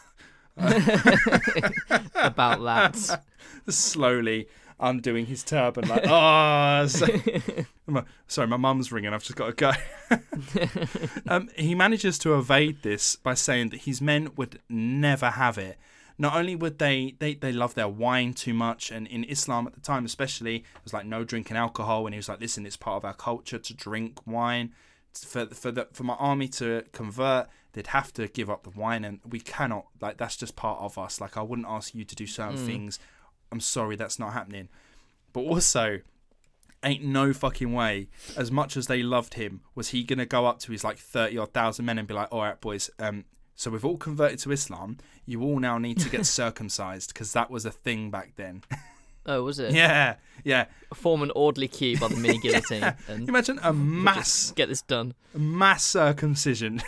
About that. Slowly undoing his turban, like, oh. So, sorry, my mum's ringing. I've just got to go. um, he manages to evade this by saying that his men would never have it. Not only would they, they, they love their wine too much, and in Islam at the time especially, it was like no drinking alcohol, and he was like, listen, it's part of our culture to drink wine. For for the, for my army to convert, they'd have to give up the wine, and we cannot, like, that's just part of us. Like, I wouldn't ask you to do certain mm. things. I'm sorry, that's not happening. But also, ain't no fucking way, as much as they loved him, was he going to go up to his, like, thirty odd thousand men and be like, all right, boys, um, so we've all converted to Islam. You all now need to get circumcised, because that was a thing back then. Oh, was it? Yeah, yeah. Form an orderly queue by the mini guillotine. Yeah. And imagine a mass get this done. Mass circumcision.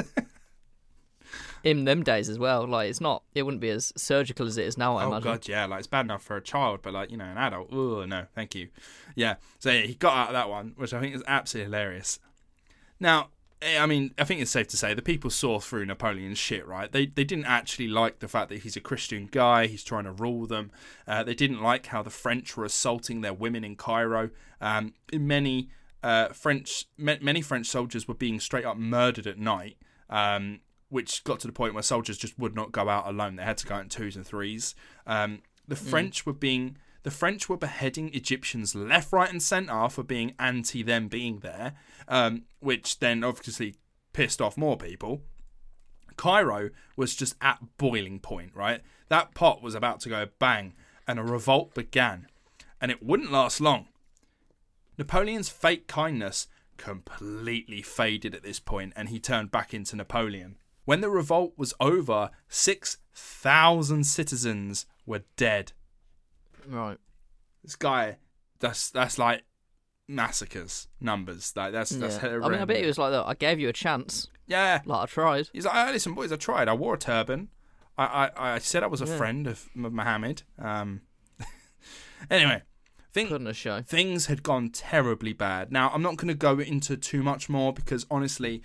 In them days as well, like it's not. It wouldn't be as surgical as it is now. I oh imagine. God, yeah. Like it's bad enough for a child, but like you know, an adult. Oh no, thank you. Yeah. So yeah, he got out of that one, which I think is absolutely hilarious. Now, I mean, I think it's safe to say the people saw through Napoleon's shit, right? They they didn't actually like the fact that he's a Christian guy, he's trying to rule them. Uh, they didn't like how the French were assaulting their women in Cairo. Um, many uh, French many French soldiers were being straight up murdered at night, um, which got to the point where soldiers just would not go out alone. They had to go out in twos and threes. Um, the French mm. were being The French were beheading Egyptians left, right, and centre for being anti them being there, um, which then obviously pissed off more people. Cairo was just at boiling point, right? That pot was about to go bang, and a revolt began. And it wouldn't last long. Napoleon's fake kindness completely faded at this point, and he turned back into Napoleon. When the revolt was over, six thousand citizens were dead. Right. This guy, that's that's like massacres numbers. Like that's that's. Yeah. I mean, I bet he was like that. I gave you a chance. Yeah. Like I tried. He's like, oh, listen, boys, I tried. I wore a turban. I I, I said I was a yeah. friend of Muhammad. Um. Anyway, think, couldn't have shown. Things had gone terribly bad. Now I'm not going to go into too much more because honestly,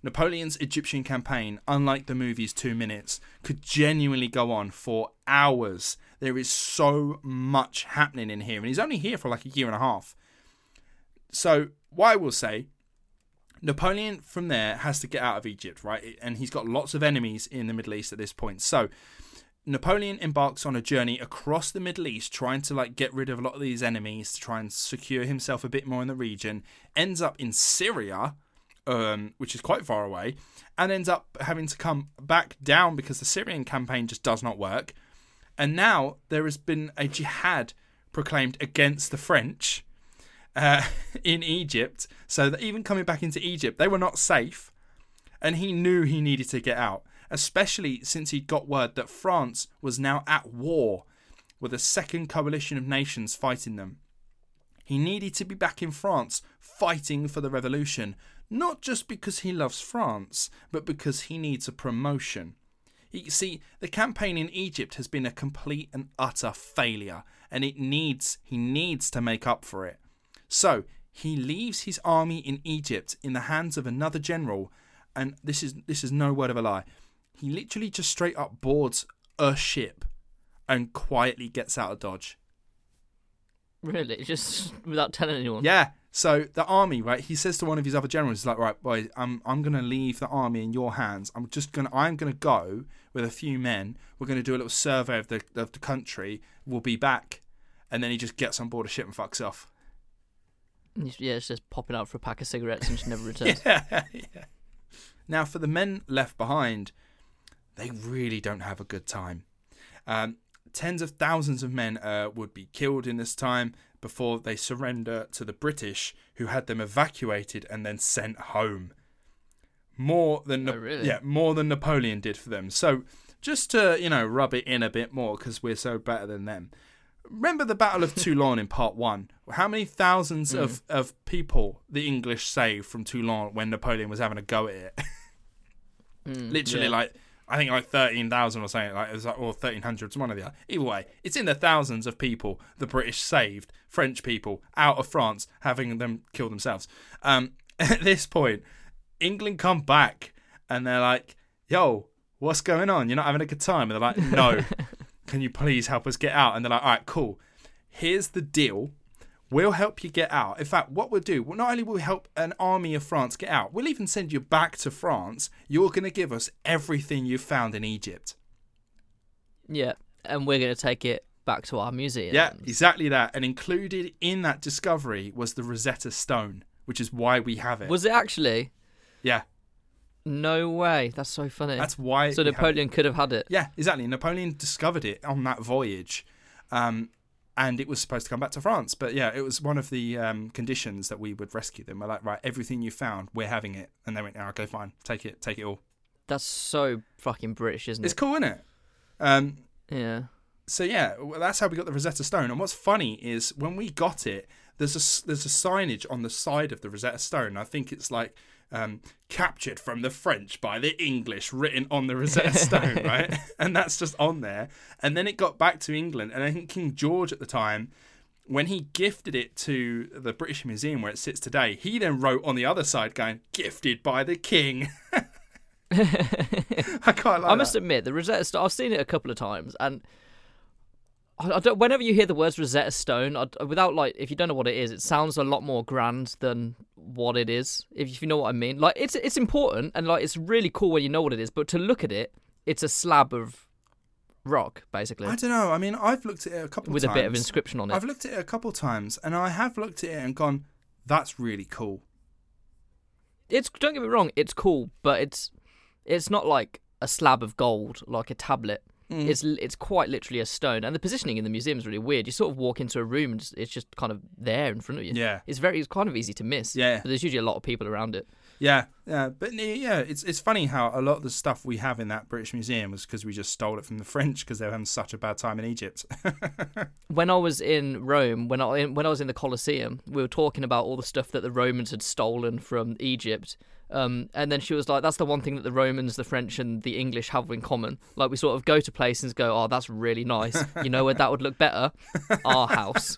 Napoleon's Egyptian campaign, unlike the movie's two minutes, could genuinely go on for hours. There is so much happening in here, and he's only here for like a year and a half. So, what I will say, Napoleon from there has to get out of Egypt, right? And he's got lots of enemies in the Middle East at this point. So, Napoleon embarks on a journey across the Middle East, trying to like get rid of a lot of these enemies to try and secure himself a bit more in the region. Ends up in Syria, um, which is quite far away, and ends up having to come back down because the Syrian campaign just does not work. And now there has been a jihad proclaimed against the French uh, in Egypt, so that even coming back into Egypt, they were not safe, and he knew he needed to get out. Especially since he'd got word that France was now at war with a second coalition of nations fighting them. He needed to be back in France fighting for the revolution, not just because he loves France, but because he needs a promotion. You see, the campaign in Egypt has been a complete and utter failure, and it needs he needs to make up for it. So, he leaves his army in Egypt in the hands of another general, and this is this is no word of a lie. He literally just straight up boards a ship and quietly gets out of Dodge. Really? Just without telling anyone? Yeah. So the army, right? He says to one of his other generals, he's like, right, boys, I'm I'm gonna leave the army in your hands. I'm just gonna I'm gonna go with a few men. We're gonna do a little survey of the of the country. We'll be back. And then he just gets on board a ship and fucks off. Yeah, it's just popping out for a pack of cigarettes and just never returns. yeah, yeah. Now, for the men left behind, they really don't have a good time. Um, tens of thousands of men uh, would be killed in this time before they surrender to the British, who had them evacuated and then sent home. More than oh, really? yeah, more than Napoleon did for them. So just to you know rub it in a bit more because we're so better than them. Remember the Battle of Toulon in part one? How many thousands mm. of, of people the English saved from Toulon when Napoleon was having a go at it? mm, Literally, yeah. like I think like thirteen thousand or something, like it was like, or thirteen hundred, one of the other. Either way, it's in the thousands of people the British saved French people out of France, having them kill themselves. Um, at this point, England come back and they're like, "Yo, what's going on? You're not having a good time?" And they're like, "No." Can you please help us get out? And they're like, all right, cool. Here's the deal. We'll help you get out. In fact, what we'll do, well, not only will we help an army of France get out, we'll even send you back to France. You're going to give us everything you found in Egypt. Yeah, and we're going to take it back to our museum. Yeah, exactly that. And included in that discovery was the Rosetta Stone, which is why we have it. Was it actually? Yeah. No way. That's so funny. That's why. So Napoleon could have had it. Yeah, exactly. Napoleon discovered it on that voyage, um, and it was supposed to come back to France. But yeah, it was one of the um, conditions that we would rescue them. We're like, right, everything you found, we're having it. And they went, oh, okay, fine, take it, take it all. That's so fucking British, isn't it? It's cool, isn't it? Um, yeah. So yeah, that's how we got the Rosetta Stone. And what's funny is when we got it, there's a there's a signage on the side of the Rosetta Stone. I think it's like. Um, captured from the French by the English, written on the Rosetta Stone, right? And that's just on there. And then it got back to England, and I think King George at the time, when he gifted it to the British Museum where it sits today, he then wrote on the other side going, "Gifted by the King." I can't lie. I must that. admit, the Rosetta Stone, I've seen it a couple of times, and I don't, whenever you hear the words Rosetta Stone, I, without like, if you don't know what it is, it sounds a lot more grand than what it is. If you know what I mean, like it's it's important and like it's really cool when you know what it is. But to look at it, it's a slab of rock, basically. I don't know. I mean, I've looked at it a couple with of times. With a bit of inscription on it. I've looked at it a couple of times, and I have looked at it and gone, "That's really cool." It's don't get me wrong, it's cool, but it's it's not like a slab of gold, like a tablet. Mm. It's it's quite literally a stone, and the positioning in the museum is really weird. You sort of walk into a room, and it's just kind of there in front of you. Yeah, it's very it's kind of easy to miss. Yeah, but there's usually a lot of people around it. Yeah, yeah, but yeah, it's it's funny how a lot of the stuff we have in that British Museum was because we just stole it from the French because they were having such a bad time in Egypt. When I was in Rome, when I when I was in the Colosseum, we were talking about all the stuff that the Romans had stolen from Egypt. Um, and then she was like, that's the one thing that the Romans, the French and the English have in common. Like, we sort of go to places and go, oh, that's really nice. You know where that would look better? Our house.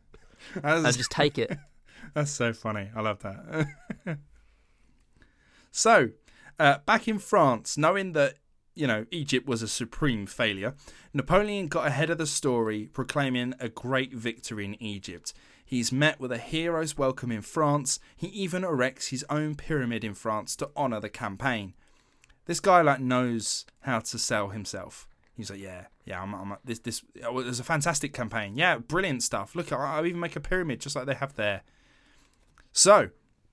That's, and just take it. That's so funny. I love that. So, uh, back in France, knowing that, you know, Egypt was a supreme failure, Napoleon got ahead of the story, proclaiming a great victory in Egypt. He's met with a hero's welcome in France. He even erects his own pyramid in France to honour the campaign. This guy, like, knows how to sell himself. He's like, yeah, yeah, I'm, I'm this, this, it was a fantastic campaign. Yeah, brilliant stuff. Look, I'll even make a pyramid just like they have there. So,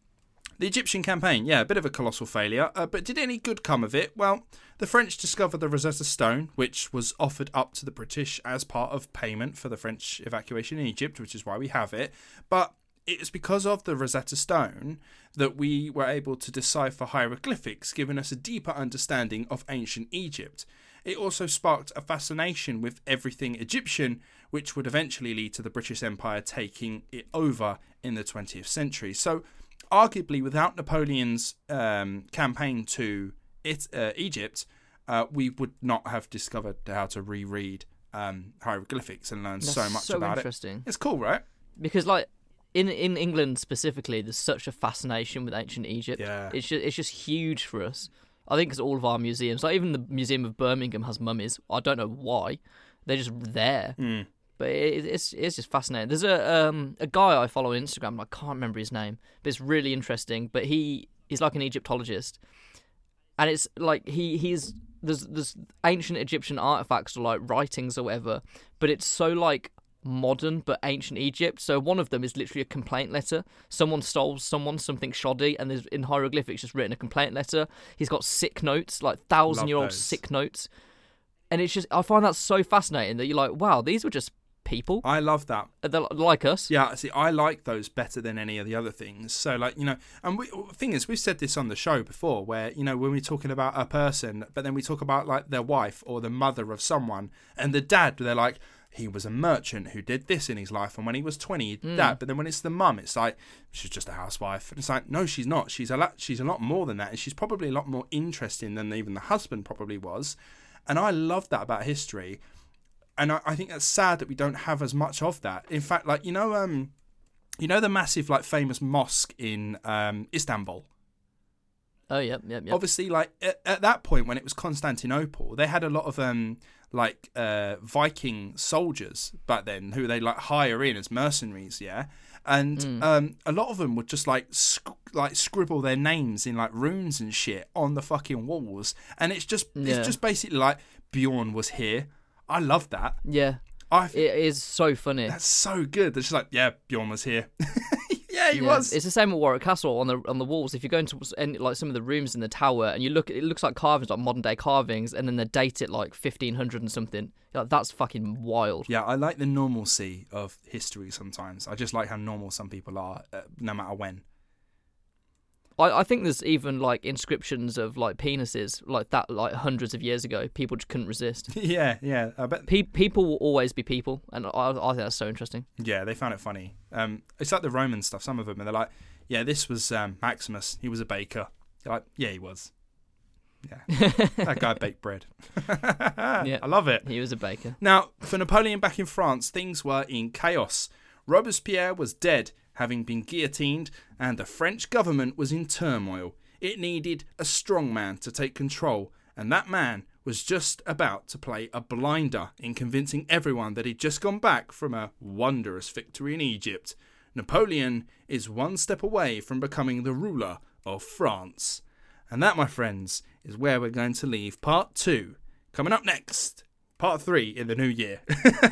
the Egyptian campaign, yeah, a bit of a colossal failure, uh, but did any good come of it? Well, the French discovered the Rosetta Stone, which was offered up to the British as part of payment for the French evacuation in Egypt, which is why we have it. But it was because of the Rosetta Stone that we were able to decipher hieroglyphics, giving us a deeper understanding of ancient Egypt. It also sparked a fascination with everything Egyptian, which would eventually lead to the British Empire taking it over in the twentieth century. So, arguably, without Napoleon's um, campaign to it, uh, Egypt, uh, we would not have discovered how to reread um, hieroglyphics and learn That's so much so about interesting. it. It's cool, right? Because, like, in in England specifically, there's such a fascination with ancient Egypt. Yeah. It's just, it's just huge for us. I think it's all of our museums. Like, even the Museum of Birmingham has mummies. I don't know why. They're just there. Mm. But it, it's it's just fascinating. There's a um a guy I follow on Instagram. I can't remember his name, but it's really interesting. But he he's like an Egyptologist, and it's like he he's there's there's ancient Egyptian artifacts or like writings or whatever. But it's so like modern but ancient Egypt. So one of them is literally a complaint letter. Someone stole someone something shoddy, and there's in hieroglyphics just written a complaint letter. He's got sick notes, like thousand year old sick notes, and it's just I find that so fascinating that you're like, wow, these were just people. I love that. They're like us. Yeah, see, I like those better than any of the other things. So, like, you know, and we, the thing is, we've said this on the show before, where, you know, when we're talking about a person, but then we talk about, like, their wife or the mother of someone, and the dad, they're like, he was a merchant who did this in his life, and when he was twenty, he did mm. that. But then when it's the mum, it's like, she's just a housewife. And it's like, no, she's not. She's a lot, she's a lot more than that, and she's probably a lot more interesting than even the husband probably was. And I love that about history. And I, I think that's sad that we don't have as much of that. In fact, like, you know, um, you know the massive, like, famous mosque in um, Istanbul? Oh, yep, yep, yep. Obviously, like, at, at that point when it was Constantinople, they had a lot of, um, like, uh, Viking soldiers back then who they, like, hire in as mercenaries, yeah? And mm. um, a lot of them would just, like, sc- like scribble their names in, like, runes and shit on the fucking walls. And it's just, yeah. it's just basically like, Bjorn was here. I love that. Yeah. I it is so funny. That's so good. They're just like, yeah, Bjorn was here. yeah, he yeah. was. It's the same at Warwick Castle on the on the walls. If you go into any, like some of the rooms in the tower and you look, it looks like carvings, like modern day carvings, and then they date it like fifteen hundred and something. Like, that's fucking wild. Yeah, I like the normalcy of history sometimes. I just like how normal some people are, uh, no matter when. I, I think there's even like inscriptions of like penises like that, like hundreds of years ago. People just couldn't resist. yeah, yeah. I bet Pe- people will always be people, and I, I think that's so interesting. Yeah, they found it funny. Um, it's like the Roman stuff. Some of them, and they're like, "Yeah, this was um, Maximus. He was a baker." You're like, "Yeah, he was." Yeah, that guy baked bread. yeah, I love it. He was a baker. Now, for Napoleon back in France, things were in chaos. Robespierre was dead, having been guillotined, and the French government was in turmoil. It needed a strong man to take control, and that man was just about to play a blinder in convincing everyone that he'd just gone back from a wondrous victory in Egypt. Napoleon is one step away from becoming the ruler of France. And that, my friends, is where we're going to leave part two. Coming up next, part three in the new year.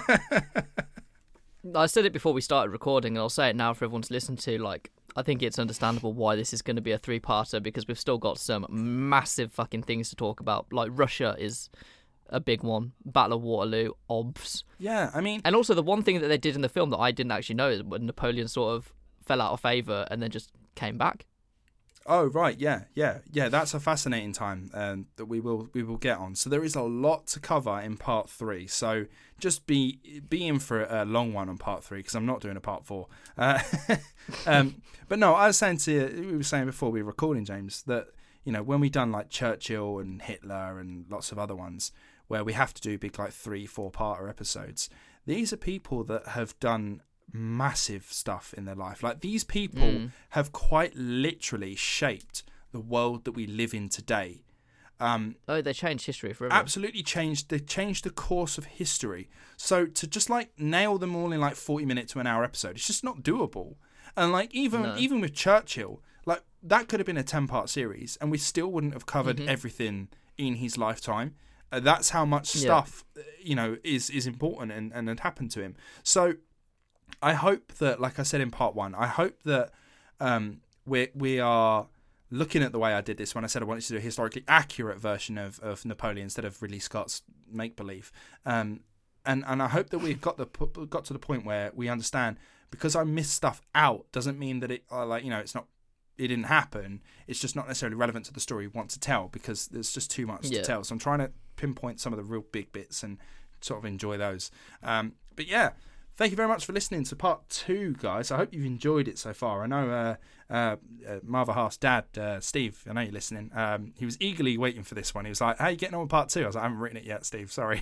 I said it before we started recording, and I'll say it now for everyone to listen to. Like, I think it's understandable why this is going to be a three-parter, because we've still got some massive fucking things to talk about. Like, Russia is a big one. Battle of Waterloo, obvs. Yeah, I mean... And also, the one thing that they did in the film that I didn't actually know is when Napoleon sort of fell out of favour and then just came back. Oh, right, yeah, yeah, yeah, that's a fascinating time um, that we will we will get on. So there is a lot to cover in part three, so just be be in for a long one on part three, because I'm not doing a part four. Uh, um, but no, I was saying to we were saying before we were recording, James, that, you know, when we done like Churchill and Hitler and lots of other ones where we have to do big like three, four parter episodes, these are people that have done massive stuff in their life. Like, these people mm. have quite literally shaped the world that we live in today. Um, oh, they changed history forever. Absolutely changed. They changed the course of history. So to just like nail them all in like forty minute to an hour episode, it's just not doable. And like even No. even with Churchill, like that could have been a ten part series, and we still wouldn't have covered Mm-hmm. everything in his lifetime. Uh, that's how much Yeah. stuff, you know, is is important and, and had happened to him. So I hope that, like I said in part one, I hope that um, we we are looking at the way I did this when I said I wanted to do a historically accurate version of, of Napoleon instead of Ridley Scott's make believe. Um, and and I hope that we've got the got to the point where we understand, because I missed stuff out doesn't mean that it uh, like you know it's not it didn't happen. It's just not necessarily relevant to the story we want to tell, because there's just too much Yeah. to tell. So I'm trying to pinpoint some of the real big bits and sort of enjoy those. Um, but yeah. Thank you very much for listening to part two, guys. I hope you've enjoyed it so far. I know uh, uh, uh, Marva Haas' dad, uh, Steve, I know you're listening. Um, he was eagerly waiting for this one. He was like, how are you getting on with part two? I was like, I haven't written it yet, Steve. Sorry.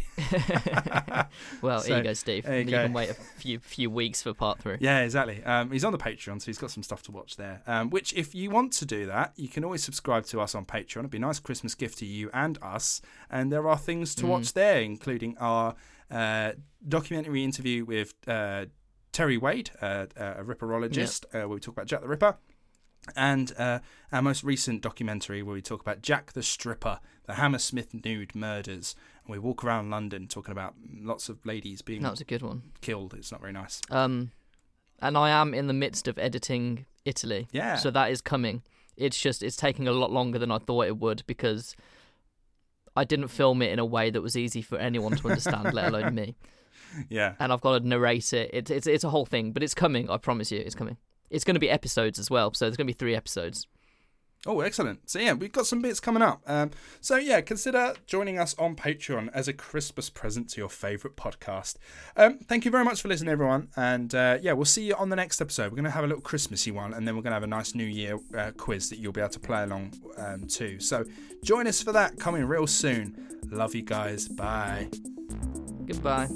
Well, So, here you go, Steve. there you You, go. can wait a few few weeks for part three. Yeah, exactly. Um, he's on the Patreon, so he's got some stuff to watch there. Um, which, if you want to do that, you can always subscribe to us on Patreon. It'd be a nice Christmas gift to you and us. And there are things to Mm. watch there, including our uh, documentary interview with uh, Terry Wade, uh, a ripperologist, uh, where we talk about Jack the Ripper. And uh, our most recent documentary where we talk about Jack the Stripper, the Hammersmith nude murders. And we walk around London talking about lots of ladies being That was a good one. killed. It's not very nice. Um, and I am in the midst of editing Italy. Yeah. So that is coming. It's just it's taking a lot longer than I thought it would, because I didn't film it in a way that was easy for anyone to understand, let alone me. Yeah. And I've got to narrate it. It's it's it's a whole thing, but it's coming. I promise you, it's coming. It's going to be episodes as well, so there's going to be three episodes. Oh, excellent. So, yeah, we've got some bits coming up. Um, so, yeah, consider joining us on Patreon as a Christmas present to your favourite podcast. Um, thank you very much for listening, everyone. And, uh, yeah, we'll see you on the next episode. We're going to have a little Christmassy one, and then we're going to have a nice New Year uh, quiz that you'll be able to play along um, to. So, join us for that coming real soon. Love you guys. Bye. Goodbye.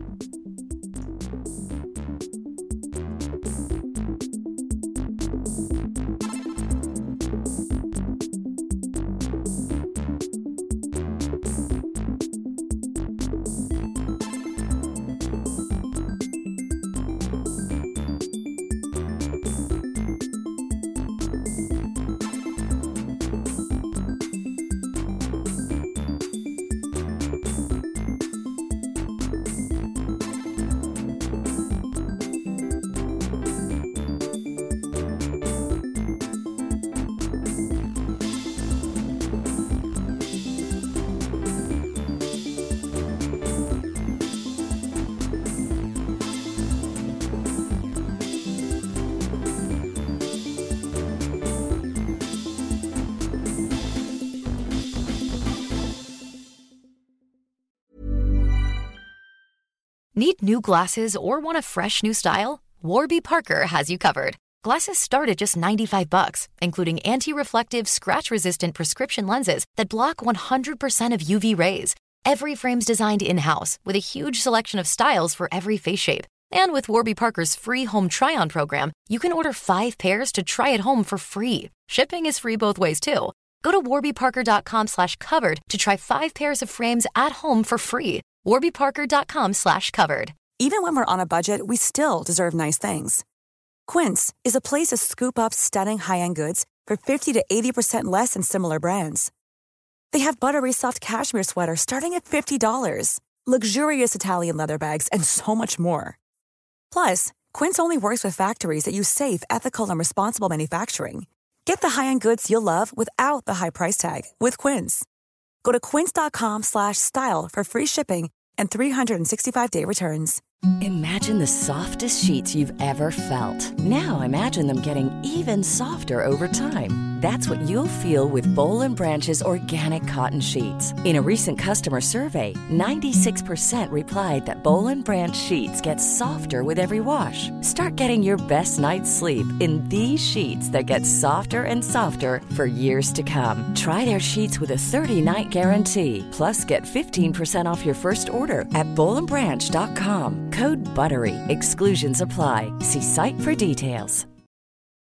Need new glasses or want a fresh new style? Warby Parker has you covered. Glasses start at just ninety-five bucks, including anti-reflective, scratch-resistant prescription lenses that block one hundred percent of U V rays. Every frame's designed in-house with a huge selection of styles for every face shape. And with Warby Parker's free home try-on program, you can order five pairs to try at home for free. Shipping is free both ways, too. Go to warbyparker.com slash covered to try five pairs of frames at home for free. warbyparker.com slash covered. Even when we're on a budget, we still deserve nice things. Quince is a place to scoop up stunning high-end goods for fifty to eighty percent less than similar brands. They have buttery soft cashmere sweaters starting at fifty dollars, luxurious Italian leather bags, and so much more. Plus, Quince only works with factories that use safe, ethical, and responsible manufacturing. Get the high-end goods you'll love without the high price tag with Quince. Go to quince.com slash style for free shipping and three sixty-five day returns. Imagine the softest sheets you've ever felt. Now imagine them getting even softer over time. That's what you'll feel with Boll and Branch's organic cotton sheets. In a recent customer survey, ninety-six percent replied that Boll and Branch sheets get softer with every wash. Start getting your best night's sleep in these sheets that get softer and softer for years to come. Try their sheets with a thirty-night guarantee. Plus, get fifteen percent off your first order at boll and branch dot com. Code BUTTERY. Exclusions apply. See site for details.